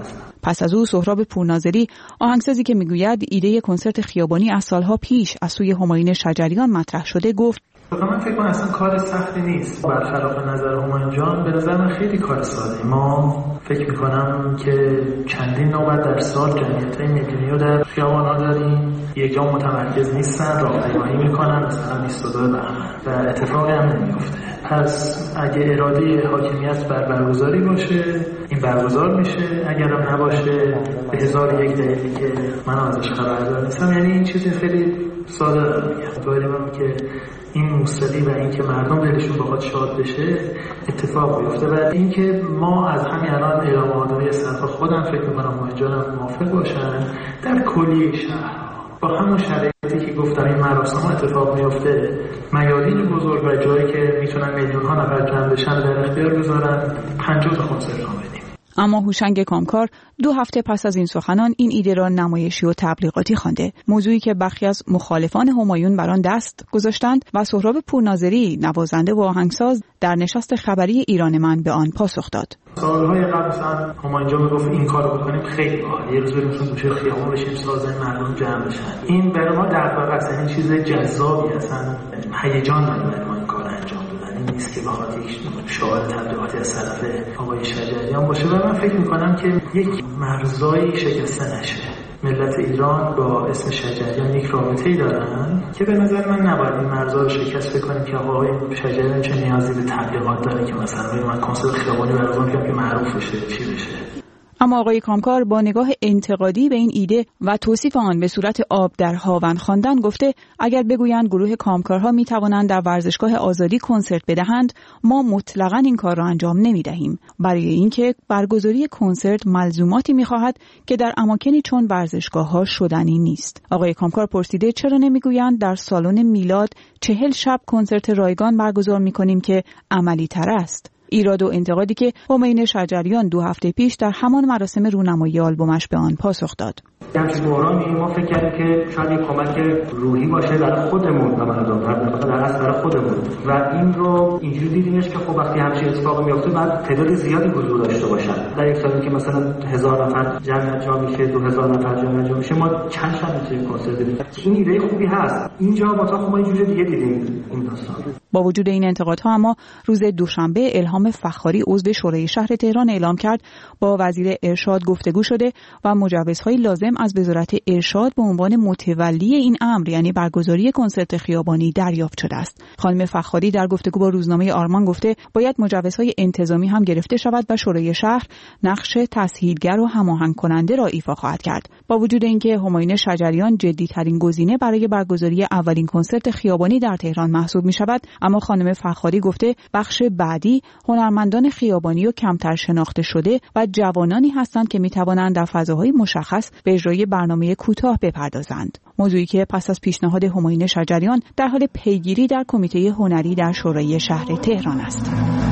پس از او سهراب پورناظری، آهنگسازی که میگوید ایده کنسرت خیابانی از سالها پیش از سوی همایون شجریان مطرح شده، گفت من فکر کنم اصلا کار سختی نیست. برخلاف نظر همایون جان به نظر من خیلی کار ساده. ما فکر میکنم که چندین نوبت در سال جمعیت‌های میلیونی رو در خیابان‌ها داریم، یک جا متمرکز نیستن، راهپیمایی میکنن مثلا 22 بهمن و اتفاقی هم نمیفته. پس اگه اراده حاکمیت بر برگزاری باشه این برگزار میشه، اگر هم نباشه به 1001 دلیلی که من ازش خبردار نیستم. یعنی این چیزی خیلی ساده دارم میگم. باید که این موسیقی و این که مردم دلشون بخواد شاد بشه اتفاق بیفته و این که ما از همین الان اعلام آمادگی صرف خودم فکر می‌کنم ماجرا موافق باشن در کلیه شهر با همون شرایطی که گفتم این مراسم اتفاق میفته، میادین بزرگ و جایی که میتونن میلیون‌ها نفر جمع بشن در اختیار بذارن 50 تا کنسرت رو بدیم. اما هوشنگ کامکار 2 هفته پس از این سخنان این ایده را نمایشی و تبلیغاتی خوانده، موضوعی که برخی از مخالفان همایون بر آن دست گذاشتند و سهراب پورناظری، نوازنده و آهنگساز، در نشست خبری ایران من به آن پاسخ داد. سالهای قبل مثلا همایون جان میگفت این کارو بکنیم خیلی باحال، یه روز بریم گوشه خیابون بشیم سازه مردم جمع بشن. این برای ما در واقع اصلا این چیز جذابی اصلا هیجان داره ما این کار انجام دادن. نیست که بخواد یک شعار تبلیغاتی از طرف آقای شجریان باشه و من فکر میکنم که یک مرزایی شکسته نشه. ملت ایران با اسم شجریان یک رابطه‌ای دارن که به نظر من نباید این مرزا رو شکست کنیم که آقای شجریان چه نیازی به تبلیغات داره که مثلا من کنسرت خیابانی برگزار کنم که معروف بشه چی بشه. اما آقای کامکار با نگاه انتقادی به این ایده و توصیف آن به صورت آب در هاون خواندن گفته اگر بگویند گروه کامکارها می توانند در ورزشگاه آزادی کنسرت بدهند، ما مطلقاً این کار را انجام نمی دهیم، برای اینکه برگزاری کنسرت ملزوماتی می خواهد که در اماکنی چون ورزشگاه‌ها شدنی نیست. آقای کامکار پرسیده چرا نمیگویند در سالن میلاد 40 شب کنسرت رایگان برگزار می کنیم که عملی تر است. ایراد و انتقادی که همایون شجریان 2 هفته پیش در همان مراسم رونمایی آلبومش به آن پاسخ داد. در بحرانی ما فکر کردیم که شاید یک کمک روحی باشه برای خودمون و مردم، برای خودمون و این رو اینجوری دیدیمش که خب وقتی همچین اتفاقی میفته بعد تعداد زیادی حضور داشته باشن. در یک سالی که مثلا 1000 نفر جمع انجام میشه، 2000 نفر جمع انجام میشه، ما چند شب میتونیم کنسرت بدیم. این ایده خوبی هست. اینجا مثلا خب ما اینجوری دیگه دیدیم این داستان. با وجود این انتقادها اما روز دوشنبه الهام فخاری عضو شورای شهر تهران اعلام کرد با وزیر ارشاد گفتگو شده و مجوزهای لازم از وزارت ارشاد به عنوان متولی این امر یعنی برگزاری کنسرت خیابانی دریافت شده است. خانم فخاری در گفتگو با روزنامه آرمان گفته باید مجوزهای انتظامی هم گرفته شود و شورای شهر نقش تسهیلگر و هماهنگ کننده را ایفا خواهد کرد. با وجود اینکه همایون شجریان جدی‌ترین گزینه برای برگزاری اولین کنسرت خیابانی در تهران محسوب می‌شود، اما خانم فخاری گفته بخش بعدی هنرمندان خیابانی و کمتر شناخته شده و جوانانی هستند که می‌توانند در فضاهای مشخص به اجرای برنامه کوتاه بپردازند. موضوعی که پس از پیشنهاد همایون شجریان در حال پیگیری در کمیته هنری در شورای شهر تهران است.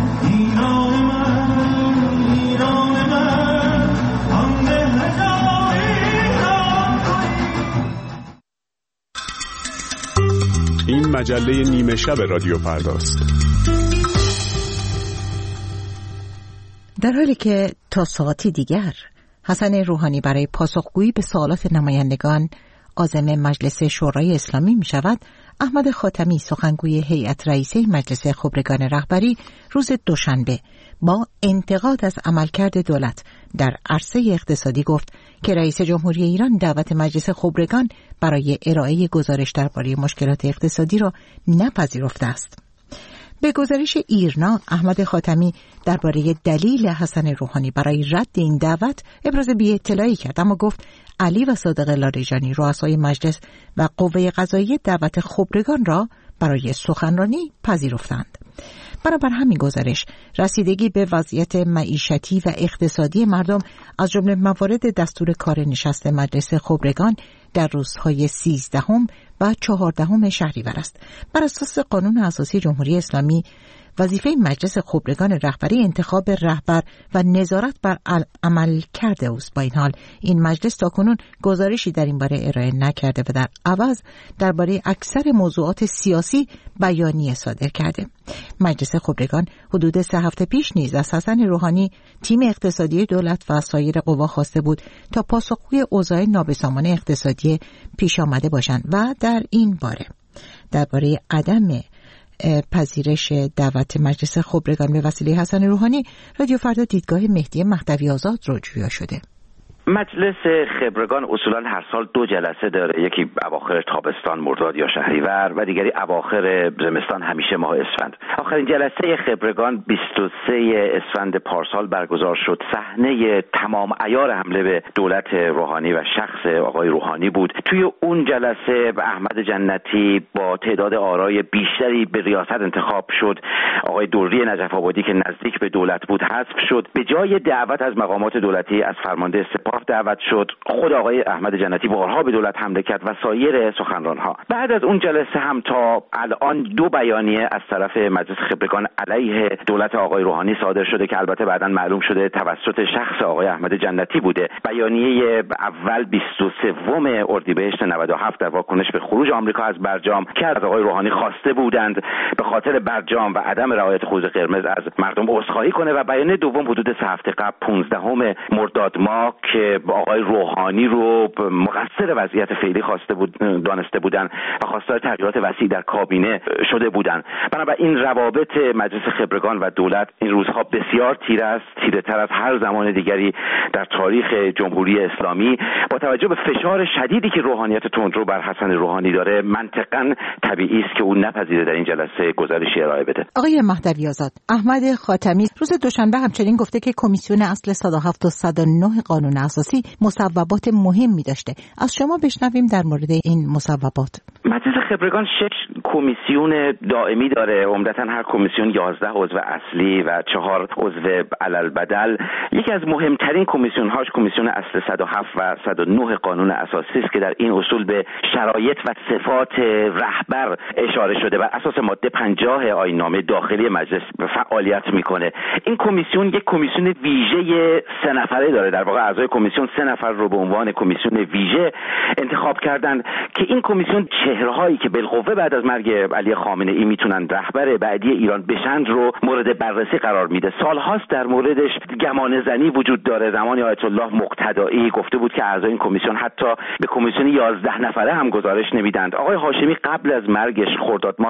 این مجله نیمه شب رادیو فرداست. در حالی که تا ساعتی دیگر حسن روحانی برای پاسخگویی به سوالات نمایندگان عازم مجلس شورای اسلامی می شود، احمد خاتمی سخنگوی هیئت رئیسه مجلس خبرگان رهبری روز دوشنبه با انتقاد از عملکرد دولت در عرصه اقتصادی گفت که رئیس جمهوری ایران دعوت مجلس خبرگان برای ارائه گزارش درباره مشکلات اقتصادی را نپذیرفته است. به گزارش ایرنا، احمد خاتمی درباره دلیل حسن روحانی برای رد این دعوت ابراز بی‌اطلاعی کرد، اما گفت علی و صادق لاریجانی رؤسای مجلس و قوه قضاییه دعوت خبرگان را برای سخنرانی پذیرفتند. بنابر همین گزارش رسیدگی به وضعیت معیشتی و اقتصادی مردم از جمله موارد دستور کار نشست مجلس خبرگان در روزهای 13 و 14 شهریور است. بر اساس قانون اساسی جمهوری اسلامی وظیفه مجلس خبرگان رهبری انتخاب رهبر و نظارت بر عملکرد اوست. با این حال این مجلس تاکنون گزارشی در این باره ارائه نکرده و در عوض درباره اکثر موضوعات سیاسی بیانیه صادر کرده. مجلس خبرگان حدود 3 هفته پیش نیز از حسن روحانی، تیم اقتصادی دولت و سایر قوا خواسته بود تا پاسخگوی اوضاع نابسامان اقتصادی پیش آمده باشند و در این باره درباره عدم پذیرش دعوت مجلس خبرگان به وسیله حسن روحانی، رادیو فردا دیدگاه مهدی مهدوی آزاد را جویا شده. مجلس خبرگان اصولا هر سال 2 جلسه داره، یکی اواخر تابستان مرداد یا شهریور و دیگری اواخر زمستان همیشه ماه اسفند. آخرین جلسه خبرگان 23 اسفند پارسال برگزار شد. صحنه تمام عیار حمله به دولت روحانی و شخص آقای روحانی بود. توی اون جلسه احمد جنتی با تعداد آرای بیشتری به ریاست انتخاب شد. آقای دوری نجف آبادی که نزدیک به دولت بود حذف شد. به جای دعوت از مقامات دولتی از فرمانده سپاه دعوت شد. خود آقای احمد جنتی بارها به دولت حمله کرد و سایر سخنرانها. بعد از اون جلسه هم تا الان 2 بیانیه از طرف مجلس خبرگان علیه دولت آقای روحانی صادر شده که البته بعداً معلوم شده توسط شخص آقای احمد جنتی بوده. بیانیه اول 23 اردیبهشت 97 در واکنش به خروج آمریکا از برجام که از آقای روحانی خواسته بودند به خاطر برجام و عدم رعایت خطوط قرمز از مردم عذرخواهی کنه، و بیانیه دوم حدود 3 هفته قبل 15 مرداد ماه که آقای روحانی رو مقصر وضعیت فعلی دانسته بودن و خواستار تغییرات وسیع در کابینه شده بودن. بنابراین روابط مجلس خبرگان و دولت این روزها بسیار تیره است، تیره‌تر از هر زمان دیگری در تاریخ جمهوری اسلامی. با توجه به فشار شدیدی که روحانیت تندرو بر حسن روحانی داره، منطقاً طبیعی است که او نپذیره در این جلسه گزارشی ارائه بده. آقای مهدوی آزاد، احمد خاتمی روز دوشنبه همچنین گفته که کمیسیون اصل 107 و 109 قانون اساسی مصوبات مهمی داشته. از شما بشنویم در مورد این مصوبات. مجلس خبرگان 6 کمیسیون دائمی داره. عمدتاً هر کمیسیون 11 عضو اصلی و 4 عضو علالبدل. یکی از مهمترین کمیسیون‌هاش کمیسیون اصل 107 و 109 قانون اساسی است که در این اصول به شرایط و صفات رهبر اشاره شده و اساس ماده 50 آیین‌نامه داخلی مجلس فعالیت میکنه. این کمیسیون یک کمیسیون ویژه 3 نفره داره. در واقع اعضای کمیسیون 3 نفر رو به عنوان کمیسیون ویژه انتخاب کردند که این کمیسیون چهرهایی که بالقوه بعد از مرگ علی خامنه ای میتونن رهبر بعدی ایران بشن رو مورد بررسی قرار میده. سالهاست در موردش گمان زنی وجود داره. زمانی آیت الله مقتدایی گفته بود که اعضای این کمیسیون حتی به کمیسیون 11 نفره هم گزارش نمیدند. آقای هاشمی قبل از مرگش خرداد ماه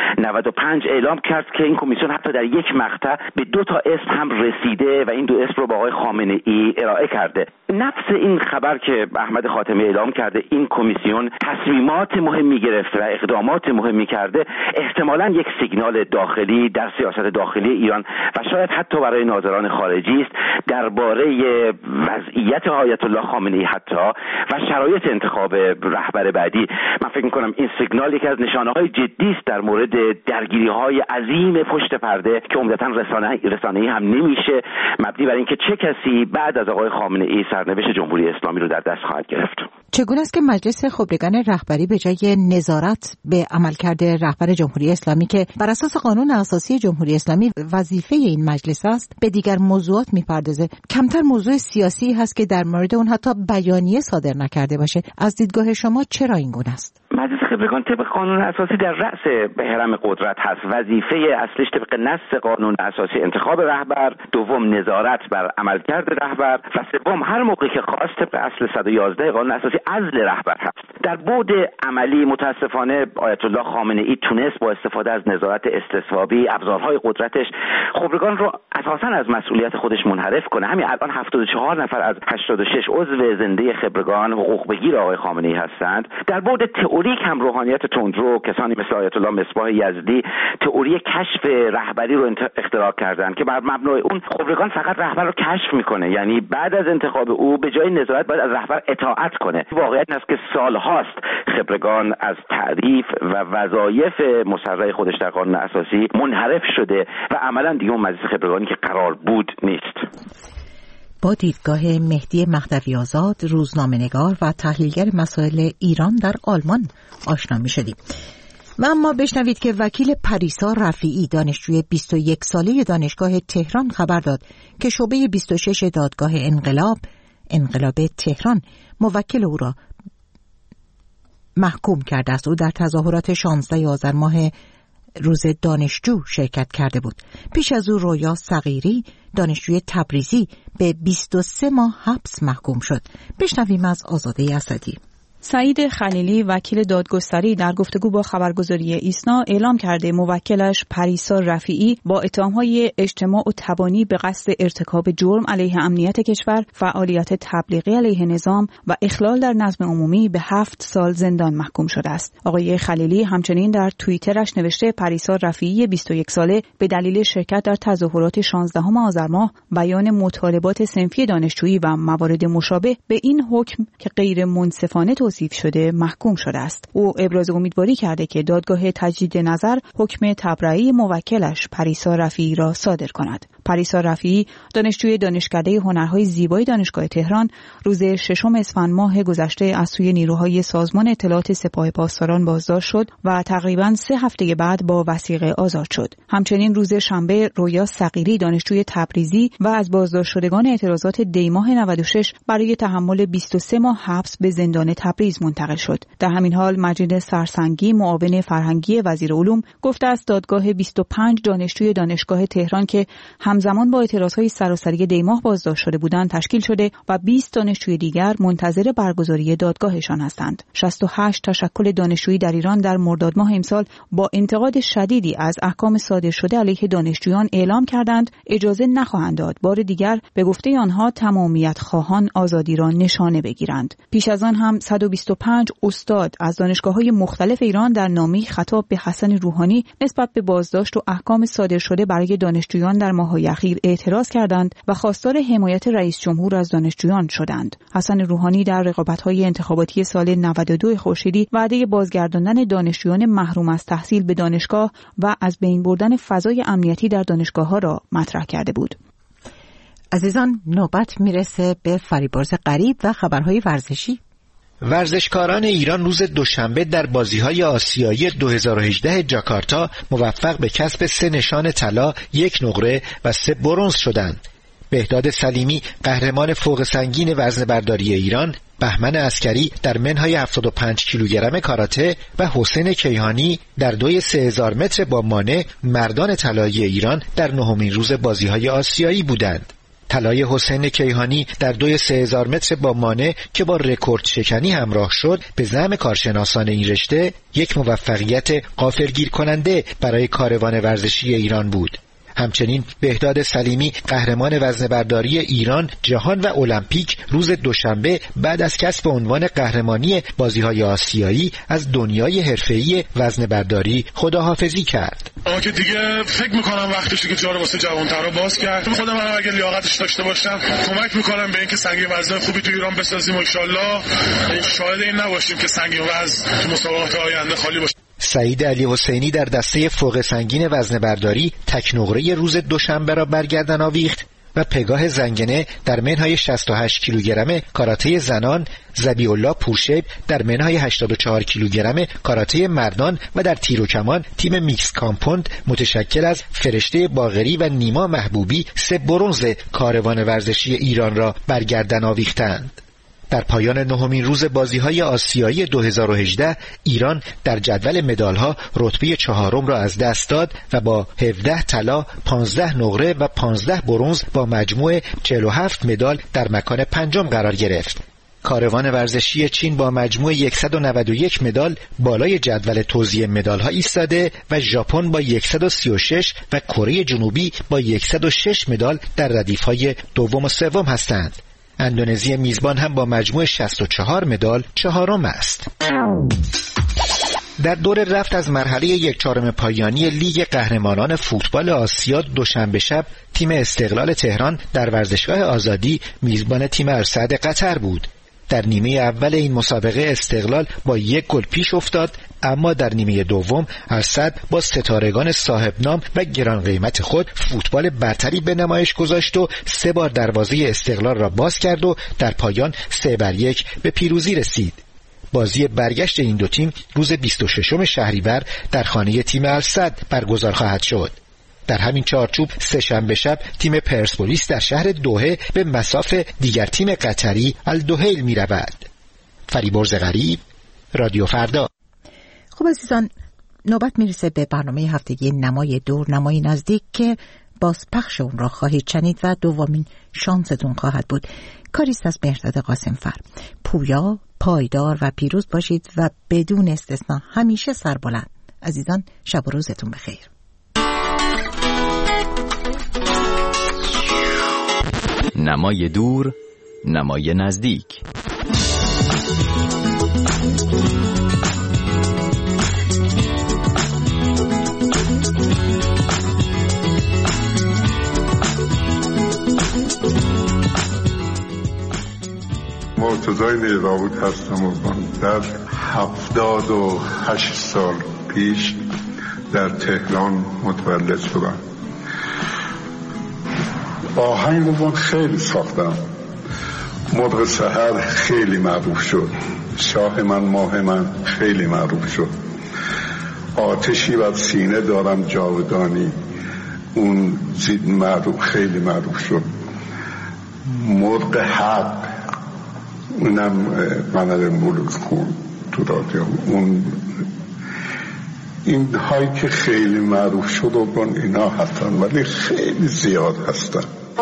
95 اعلام کرد که این کمیسیون حتی در یک مقطع به 2 تا اسم هم رسیده و این 2 اسم رو با آقای خامنه ای ارائه کرده. نفس این خبر که احمد خاتمی اعلام کرده این کمیسیون تصمیمات مهمی گرفته و اقدامات مهمی کرده، احتمالاً یک سیگنال داخلی در سیاست داخلی ایران و شاید حتی برای ناظران خارجی است درباره وضعیت آیت الله خامنه ای حتی و شرایط انتخاب رهبر بعدی. من فکر می‌کنم این سیگنال یکی از نشانه‌های جدی است در مورد درگیری‌های عظیم پشت پرده که عمدتاً رسانه‌ای هم نمیشه، مبنی بر اینکه چه کسی بعد از آقای خامنه ای سرنوشت جمهوری اسلامی رو در دست خواهد گرفت. چگونه است که مجلس خبرگان رهبری به جای نظارت به عملکرد رهبر جمهوری اسلامی که بر اساس قانون اساسی جمهوری اسلامی وظیفه این مجلس است به دیگر موضوعات میپردازه؟ کمتر موضوع سیاسی هست که در مورد اون حتی بیانیه صادر نکرده باشه. از دیدگاه شما چرا این گونه است؟ مجلس خبرگان طبق قانون اساسی در رأس هرم قدرت هست. وظیفه اصلیش طبق نص قانون اساسی انتخاب رهبر، دوم نظارت بر عملکرد رهبر و سوم هر موقعی که خواست طبق اصل 111 قانون اساسی عزل رهبر هست. در بعد عملی متاسفانه آیت الله خامنه ای تونست با استفاده از نظارت استصوابی ابزارهای قدرتش خبرگان رو اساساً از مسئولیت خودش منحرف کنه. همین الان 74 نفر از 86 عضو زنده خبرگان حقوق بگیر آقای خامنه ای هستند. در بعد تئوریک هم روحانیت تندرو کسانی مثل آیت الله مصباح یزدی تئوری کشف رهبری رو اختراع کردن که بر مبنای اون خبرگان فقط رهبر رو کشف میکنه، یعنی بعد از انتخاب او به جای نظارت باید از رهبر اطاعت کنه. واقعیت این است که سالهاست خبرگان از تعریف و وظایف مصرح خودش در قانون اساسی منحرف شده و عملا دیگه اون مجلس خبرگانی که قرار بود نیست. با دیدگاه مهدی مهدوی آزاد، روزنامه‌نگار و تحلیلگر مسائل ایران در آلمان آشنا می‌شدیم. و اما بشنوید که وکیل پریسا رفیعی دانشجوی 21 ساله دانشگاه تهران خبر داد که شعبه 26 دادگاه انقلاب تهران موکل او را محکوم کرده است. او در تظاهرات 16 آذر ماه روز دانشجو شرکت کرده بود. پیش از او رویا صغیری دانشجوی تبریزی به 23 ماه حبس محکوم شد. بشنویم از آزاده اسدی. سعید خلیلی وکیل دادگستری در گفتگو با خبرگزاری ایسنا اعلام کرده موکلش پریسا رفیعی با اتهام‌های اجتماع و تبانی به قصد ارتکاب جرم علیه امنیت کشور، فعالیت تبلیغی علیه نظام و اخلال در نظم عمومی به 7 سال زندان محکوم شده است. آقای خلیلی همچنین در توییترش نوشته پریسا رفیعی 21 ساله به دلیل شرکت در تظاهرات 16 آذر ماه، بیان مطالبات صنفی دانشجویی و موارد مشابه به این حکم که غیر منصفانه توصیف شده محکوم شده است. او ابراز امیدواری کرده که دادگاه تجدید نظر حکم تبرئه موکلش پریسا رفیعی را صادر کند. پریسا رفیعی دانشجوی دانشکده هنرهای زیبای دانشگاه تهران روز 6 اسفند ماه گذشته از سوی نیروهای سازمان اطلاعات سپاه پاسداران بازداشت شد و تقریباً 3 هفته بعد با وثیقه آزاد شد. همچنین روز شنبه رویا صغیری دانشجوی تبریزی و از بازداشت شدگان اعتراضات دی‌ماه 96 برای تحمل 23 ماه حبس به زندان تبریز منتقل شد. در همین حال مجید سرسنگی معاون فرهنگی وزیر علوم گفته است دادگاه 25 دانشجوی دانشگاه تهران که همزمان با اعتراضهای سراسری دی‌ماه بازداشت شده بودند تشکیل شده و 20 دانشجوی دیگر منتظر برگزاری دادگاهشان هستند. 68 تشکل دانشجویی در ایران در مرداد ماه امسال با انتقاد شدیدی از احکام صادر شده علیه دانشجویان اعلام کردند اجازه نخواهند داد بار دیگر به گفته آنها تمامیت خواهان آزادی را نشانه بگیرند. پیش از آن هم 125 استاد از دانشگاه‌های مختلف ایران در نامه‌ای خطاب به حسن روحانی نسبت به بازداشت و احکام صادر شده برای دانشجویان در ماه‌های اخیر اعتراض کردند و خواستار حمایت رئیس جمهور از دانشجویان شدند. حسن روحانی در رقابت‌های انتخاباتی سال 92 خورشیدی وعده بازگرداندن دانشجویان محروم از تحصیل به دانشگاه و از بین بردن فضای امنیتی در دانشگاه‌ها را مطرح کرده بود. عزیزان نوبت میرسه به فریبرز غریب و خبرهای ورزشی. ورزشکاران ایران روز دوشنبه در بازی‌های آسیایی 2018 جاکارتا موفق به کسب 3 نشان طلا، 1 نقره و 3 برنز شدند. بهداد سلیمی قهرمان فوق سنگین وزن برداری ایران، بهمن عسکری در منهای 75 کیلوگرم کاراته و حسین کیهانی در دوی 3000 متر با مانع مردان طلایی ایران در 9مین روز بازی‌های آسیایی بودند. طلای حسین کیهانی در دوی 3000 متر با مانع که با رکورد شکنی همراه شد به زعم کارشناسان این رشته یک موفقیت غافلگیر کننده برای کاروان ورزشی ایران بود. همچنین بهداد سلیمی قهرمان وزن برداری ایران، جهان و المپیک روز دوشنبه بعد از کسب عنوان قهرمانی بازی‌های آسیایی از دنیای حرفه‌ای وزن برداری خداحافظی کرد. که دیگه فکر می‌کنم وقتشه که جا رو واسه جوان‌ترا باز کرد. خودم هم اگه لیاقتش داشته باشم کمک می‌کنم به اینکه سنگین وزن خوبی تو ایران بسازیم و ان شاءالله شاهد این نباشیم که سنگین وزن تو مسابقات آینده خالی باشه. سعید علی حسینی در دسته فوق سنگین وزن برداری تک نقره روز دوشنبه را برگردن آویخت و پگاه زنگنه در منهای 68 کیلوگرم کاراته زنان، ذبیح الله پورشیب در منهای 84 کیلوگرم کاراته مردان و در تیر و کمان تیم میکس کامپوند متشکل از فرشته باقری و نیما محبوبی 3 برنز کاروان ورزشی ایران را برگردن آویختند. در پایان 9مین روز بازی‌های آسیایی 2018 ایران در جدول مدال‌ها رتبه 4م را از دست داد و با 17 طلا، 15 نقره و 15 برنز با مجموع 47 مدال در مکان 5م قرار گرفت. کاروان ورزشی چین با مجموع 191 مدال بالای جدول توزیع مدال‌ها ایستاده و ژاپن با 136 و کره جنوبی با 106 مدال در ردیف‌های دوم و سوم هستند. اندونزی میزبان هم با مجموع 64 مدال 4م است. در دور رفت از مرحله 1/4 پایانی لیگ قهرمانان فوتبال آسیا دوشنبه شب تیم استقلال تهران در ورزشگاه آزادی میزبان تیم السعد قطر بود. در نیمه اول این مسابقه استقلال با 1 گل پیش افتاد، اما در نیمه دوم السعد با ستارگان صاحب نام و گران قیمت خود فوتبال برتری به نمایش گذاشت و 3 بار دروازه استقلال را باز کرد و در پایان 3-1 به پیروزی رسید. بازی برگشت این دو تیم روز 26 شهریور در خانه تیم السد برگزار خواهد شد. در همین چارچوب سه‌شنبه شب تیم پرسپولیس در شهر دوحه به مصاف دیگر تیم قطری الدوحیل می رود. فریبرز غریب، رادیو فردا. خب عزیزان، نوبت میرسه به برنامه هفتگی نمای دور نمای نزدیک که باز پخش اون را خواهید شنید و دومین شانستون خواهد بود. کاریست از مهرداد قاسمفر. پویا، پایدار و پیروز باشید و بدون استثنا همیشه سربلند. عزیزان، شب و روزتون بخیر. نمای دور نمای نزدیک. مرتضی نیرابود هستم و در 78 سال پیش در تهران متولد شدم. آهنگ رو من خیلی ساختم. مرغ سحر خیلی معروف شد. شاه من ماه من خیلی معروف شد. آتشی بر سینه دارم جاودانی، اون معروف خیلی معروف شد. مرغ حق، اونم قمر ملوک خون تو رادیو. اون این هایی که خیلی معروف شد و اینا هستن، ولی خیلی زیاد هستن.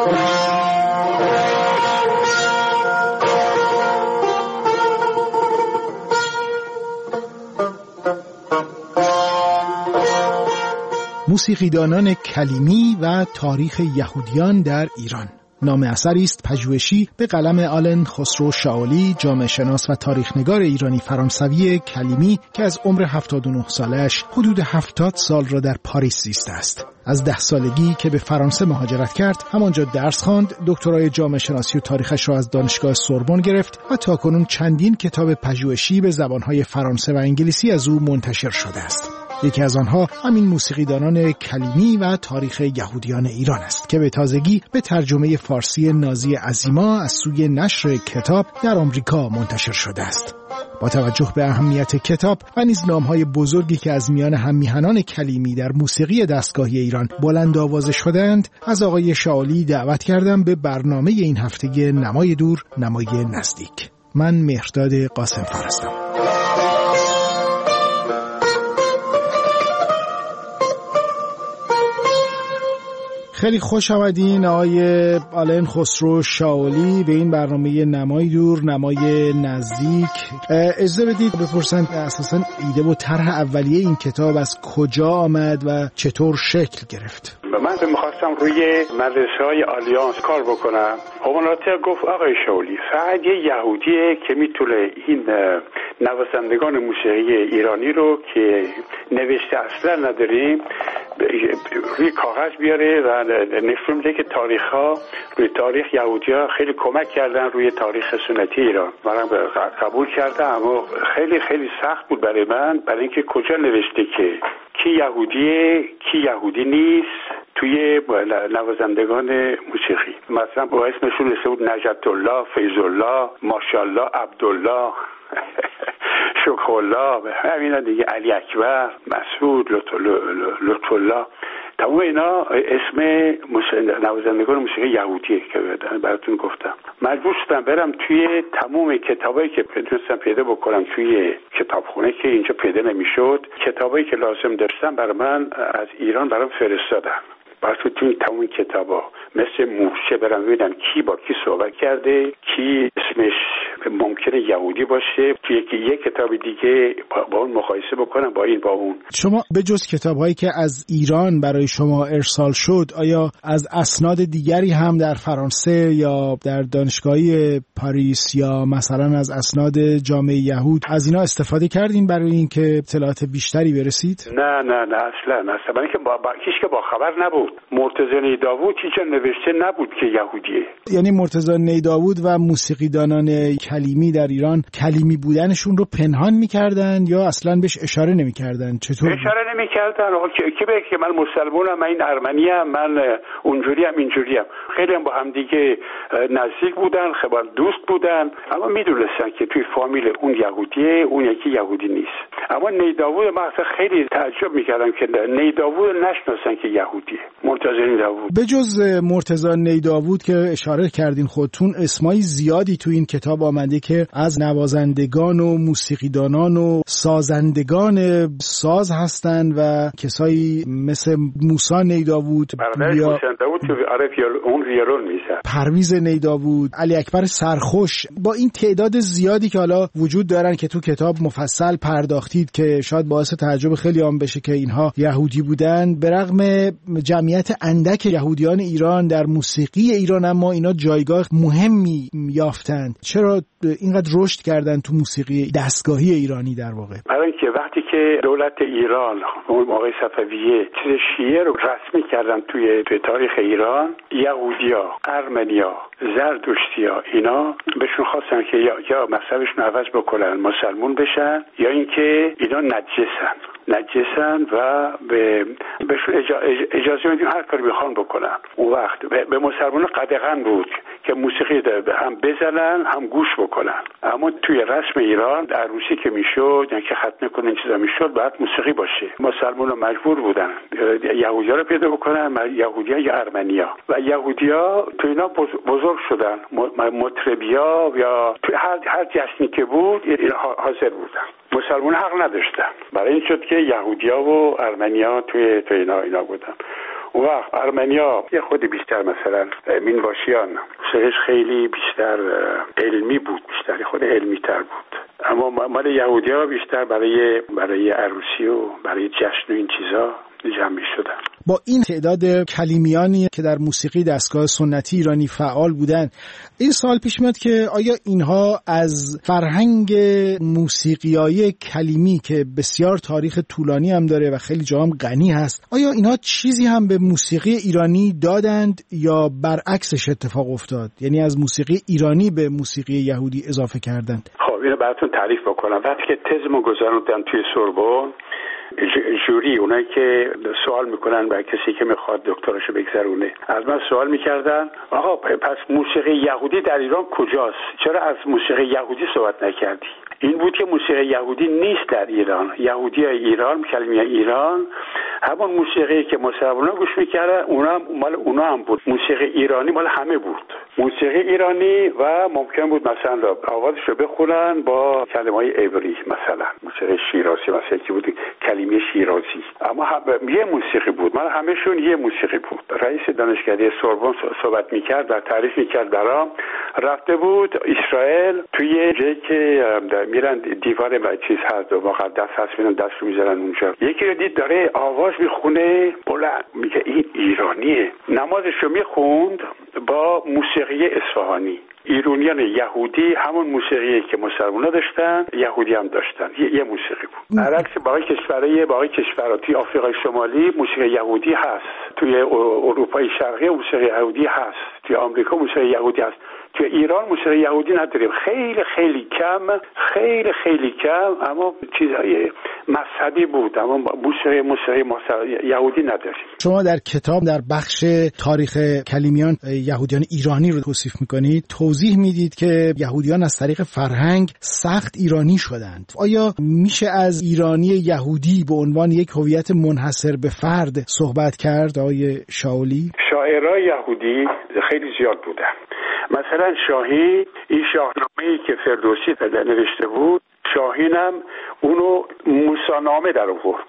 موسیقیدانان کلیمی و تاریخ یهودیان در ایران. نام اثری است پژوهشی به قلم آلن خسرو شاولی، جامعه شناس و تاریخنگار ایرانی فرانسوی کلیمی که از عمر 79 سالش حدود 70 سال را در پاریس زیسته است. از 10 سالگی که به فرانسه مهاجرت کرد، همانجا درس خواند، دکترای جامعه شناسی و تاریخش را از دانشگاه سوربن گرفت و تاکنون چندین کتاب پژوهشی به زبانهای فرانسه و انگلیسی از او منتشر شده است. یکی از آنها همین موسیقیدانان کلیمی و تاریخ یهودیان ایران است که به تازگی به ترجمه فارسی نازی عظیما از سوی نشر کتاب در آمریکا منتشر شده است. با توجه به اهمیت کتاب و نیز نام‌های بزرگی که از میان هم‌میهنان کلیمی در موسیقی دستگاهی ایران بلند آوازه شدند، از آقای شاولی دعوت کردم به برنامه این هفته نمای دور نمای نزدیک. من مهرداد قاسمفر هستم. خیلی خوش آمدین آقای آلن خسرو شاولی به این برنامه نمای دور نمای نزدیک. اجازه بدید بپرسم اساساً ایده و طرح اولیه این کتاب از کجا آمد و چطور شکل گرفت؟ من میخواستم روی مدرسه‌های آلیانس کار بکنم. هوماناتر گفت آقای شاولی فقط یه یهودیه که میتونه این نوازندگان موسیقی ایرانی رو که نوشته اصلا نداریم روی کاغذ بیاره و نشون میده که تاریخ‌ها روی تاریخ یهودی‌ها خیلی کمک کردن روی تاریخ سنتی ایران. منم قبول کردم، اما خیلی خیلی سخت بود برای من، برای اینکه کجا نوشته که کی یهودیه کی یهودی نیست توی نوازندگان موسیقی. مثلا با اسمشون رسیده بود نجات الله، فیض الله، ماشاءالله، عبدالله، شکرالله، همینا دیگه، علی اکبر، مسعود، لطفالله. تمام اینا اسم نوازندگان موسیقی یهودیه که براتون گفتم. مجبور شدم برم توی تمام کتابایی که تونستم پیدا بکنم توی کتابخونه که اینجا پیدا نمیشد، کتابایی که لازم داشتم برای من از ایران برام فرستادم. برای توی تمام کتابا مثل موشه برم ببینم کی با کی صحبت کرده، کی اسمش ممکنه یهودی باشه، توی یک کتاب دیگه با اون مقایسه بکنم با این با اون. شما به جز کتاب‌هایی که از ایران برای شما ارسال شد، آیا از اسناد دیگری هم در فرانسه یا در دانشگاهی پاریس یا مثلا از اسناد جامعه یهود از اینا استفاده کردین برای اینکه اطلاعات بیشتری برسید؟ نه اصلا برای اینکه هیچ که با خبر نبود. مرتضی نیداود هیچ نوشته نبود که یهودیه. یعنی مرتضی نیداود و موسیقیدانان کلیمی در ایران کلیمی بودنشون رو پنهان میکردن یا اصلا بهش اشاره نمیکردن؟ چطور؟ اشاره نمیکردن. کی بگه که من مسلمانم، من این ارمنیم، من اونجوریم اینجوریم. خیلی هم با هم دیگه نزدیک بودن، خیلی دوست بودن، اما میدونستن که توی فامیل اون یهودیه، اون یکی یهودی نیست. اما نیداوود من خیلی تعجب میکردم که نیداوود نشناسن که یهودیه. مرتضی نیداوود. به جز مرتضی نیداوود که اشاره کردین خودتون، اسمای زیادی تو این کتاب آمده که از نوازندگان و موسیقیدانان و سازندگان ساز هستن و کسایی مثل موسی نیداوود یا اون ویولون میزد، پرویز نیداوود، علی اکبر سرخوش. با این تعداد زیادی که حالا وجود دارن که تو کتاب مفصل پرداختید که شاید باعث تعجب خیلی عام بشه که اینها یهودی بودن، به رغم جمعیت اندک یهودیان ایران در موسیقی ایران، اما اینا جایگاه مهمی یافتند. چرا اینقدر رشد کردن تو موسیقی دستگاهی ایرانی در واقع؟ برای اینکه وقتی که دولت ایران اون موقع صفویه چیز شیعه رو رسمی کردن توی تاریخ ایران، یهودیا، ارمنیا، زرتشتیا اینا بهشون خواستن که یا مذهبشون عوض بکنن، مسلمون بشن، یا اینکه اینا نجسن و بهشون اجازه میدیم هر کاری بخوان بکنن. اون وقت به مسلمانان قدغن بود که موسیقی هم بزنن هم گوش بکنن. اما توی رسم ایران عروسی که میشد یا که ختنه کنن این چیزا میشد باید موسیقی باشه. مسلمانان مجبور بودن یهودیا رو پیدا بکنن، یهودیا یا ارمنیا، و یهودیا تو اینا بزرگ شدن، مطربیا یا تو هر جشنی که بود حاضر بودن. مسلمان حق نداشتن. برای این شد که یهودیا و ارمنیا توی اینا بودن. اون وقت ارمنیا یه خود بیشتر مثلا مینواشیان سرش خیلی بیشتر علمی بود، بیشتر خود علمی تر بود. اما مال یهودیا بیشتر برای عروسی و برای جشن و این چیزا جمع شدن. با این تعداد کلیمیانی که در موسیقی دستگاه سنتی ایرانی فعال بودن، این سوال پیش میاد که آیا اینها از فرهنگ موسیقیایی کلیمی که بسیار تاریخ طولانی هم داره و خیلی جاها غنی هست، آیا اینها چیزی هم به موسیقی ایرانی دادند یا برعکسش اتفاق افتاد؟ یعنی از موسیقی ایرانی به موسیقی یهودی اضافه کردند؟ خب اینو براتون تعریف بکنم. وقتی که تزمو گذروندم توی سوربن، جوری اونایی که سوال میکنن برای کسی که میخواد دکتراشو بگذرونه از من سوال میکردن آقا پس موسیقی یهودی در ایران کجاست؟ چرا از موسیقی یهودی صحبت نکردی؟ این بود که موسیقی یهودی نیست در ایران. یهودی ایران، کلمه ایران همون موسیقی که مسلمان‌ها گوش میکردن مال اونا هم بود. موسیقی ایرانی مال همه بود. موسیقی ایرانی و ممکن بود مثلا آوازش رو بخونن با کلمه‌های عبری، مثلا موسیقی شیرازی مثلا که بود کلمه شیرازی، اما یه موسیقی بود، مال همه‌شون یه موسیقی بود. رئیس دانشکده سوربن صحبت میکرد و تعریف میکرد برام. رفته بود اسرائیل توی جایی که میرن دیوار و چیز هست و مقدس هست، میرن دست رو میذارن اونجا، یکی رو دید داره آواز میخونه بلند، میگه این ایرانیه. نمازش رو میخوند با موسیقی اصفهانی. ایرانیان یهودی همون موسیقی که مسلمان‌ها داشتن یهودی هم داشتن، یه موسیقی بود. برعکس باقی کشورها توی آفریقای شمالی موسیقی یهودی هست، توی اروپای شرقی موسیقی یهودی هست، توی آمریکا موسیقی یهودی هست. توی ایران موسیقی یهودی نداریم، خیلی کم، اما چیزهای مذهبی بود، اما موسیقی یهودی نداریم. شما در کتاب در بخش تاریخ کلیمیان یهودیان ایرانی رو توصیف میکنید، توضیح میدید که یهودیان از طریق فرهنگ سخت ایرانی شدند. آیا میشه از ایرانی یهودی به عنوان یک هویت منحصر به فرد صحبت کرد آقای شاولی؟ شاعرای یهودی خیلی زیاد بودن. مثلا شاهین، این شاهنامه‌ای که فردوسی نوشته بود، شاهینم اونو موسی‌نامه در آورد.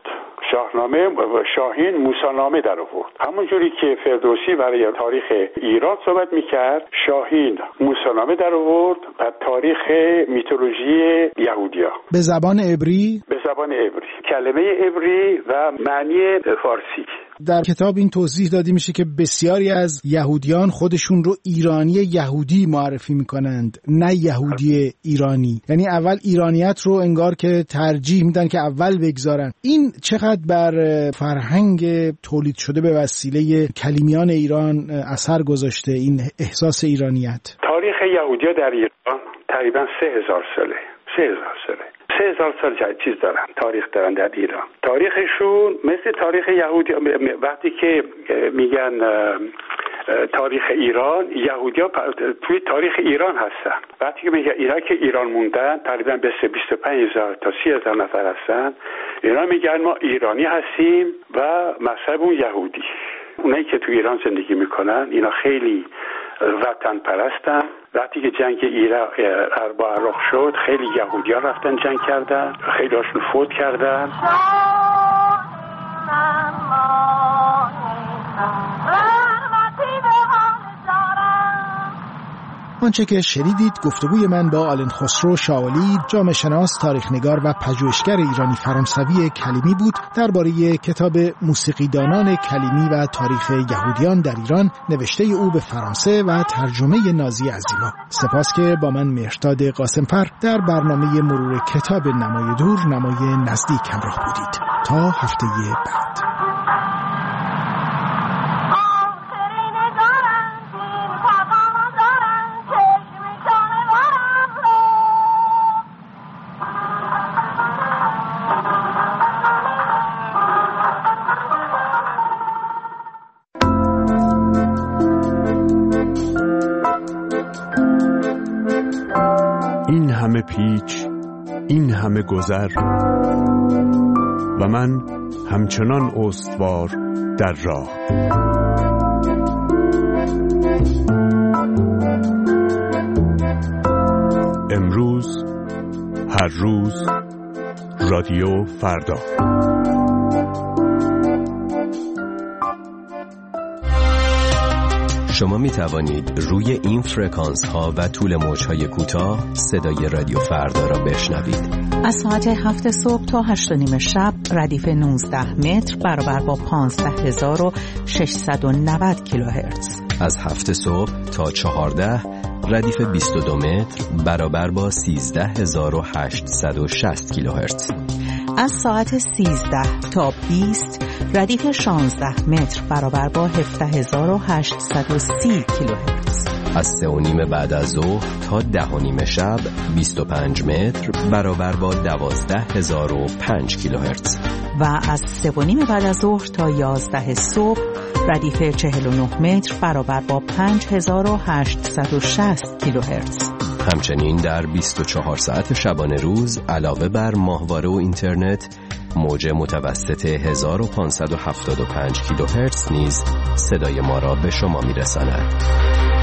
شاهین موسی‌نامه در آورد. همون جوری که فردوسی برای تاریخ ایران صحبت میکرد، شاهین موسی‌نامه در آورد و تاریخ میتولوژی یهودیا به زبان عبری، کلمه عبری و معنی فارسی. در کتاب این توضیح داده میشه که بسیاری از یهودیان خودشون رو ایرانی یهودی معرفی میکنند، نه یهودی ایرانی. یعنی اول ایرانیت رو انگار که ترجیح میدن که اول بگذارن. این چقدر بر فرهنگ تولید شده به وسیله کلیمیان ایران اثر گذاشته، این احساس ایرانیت؟ تاریخ یهودیا در ایران تقریبا 3000 ساله. 3000 سال چیز دارن، تاریخ دارن در ایران. تاریخشون مثل تاریخ یهودی. وقتی که میگن تاریخ ایران، یهودی‌ها توی تاریخ ایران هستن. وقتی که میگن اینا که ایران موندن تقریبا به 25,000 تا 30,000 نفر هستن، اینا میگن ما ایرانی هستیم و مذهبمون یهودی. اونایی که توی ایران زندگی میکنن اینا خیلی وطن پرستن. وقتی که جنگ ایران با عراق شد خیلی یهودی‌ها رفتن جنگ کردن، خیلی هاشون فوت کردن. آنچه که شنیدید گفتگوی من با آلن خسرو شاولی، جامعه شناس، تاریخ‌نگار و پژوهشگر ایرانی فرانسوی کلیمی بود درباره کتاب موسیقیدانان کلیمی و تاریخ یهودیان در ایران، نوشته او به فرانسه و ترجمه نازی عزیما. سپاس که با من مهرداد قاسمفر در برنامه مرور کتاب نمای دور نمای نزدیک همراه بودید. تا هفته بعد. این همه پیچ، این همه گذر و من همچنان استوار در راه. امروز، هر روز، رادیو فردا. شما می توانید روی این فرکانس ها و طول موج های کوتاه صدای رادیو فردا را بشنوید. از ساعت 7 صبح تا 8:30 شب ردیف 19 متر برابر با 15690 کیلوهرتز. از 7 صبح تا 14 ردیف 22 متر برابر با 13860 کیلوهرتز. از ساعت 13 تا 20 ردیف 16 متر برابر با 17830 کیلوهرتز. از 3:30 بعد از ظهر تا 10:30 شب 25 متر برابر با 12005 کیلوهرتز. و از 3:30 بعد از ظهر تا 11 صبح ردیف 49 متر برابر با 5860 کیلوهرتز. همچنین در 24 ساعت شبانه روز علاوه بر ماهواره و اینترنت، موج متوسط 1575 کیلوهرتز نیز صدای ما را به شما میرساند.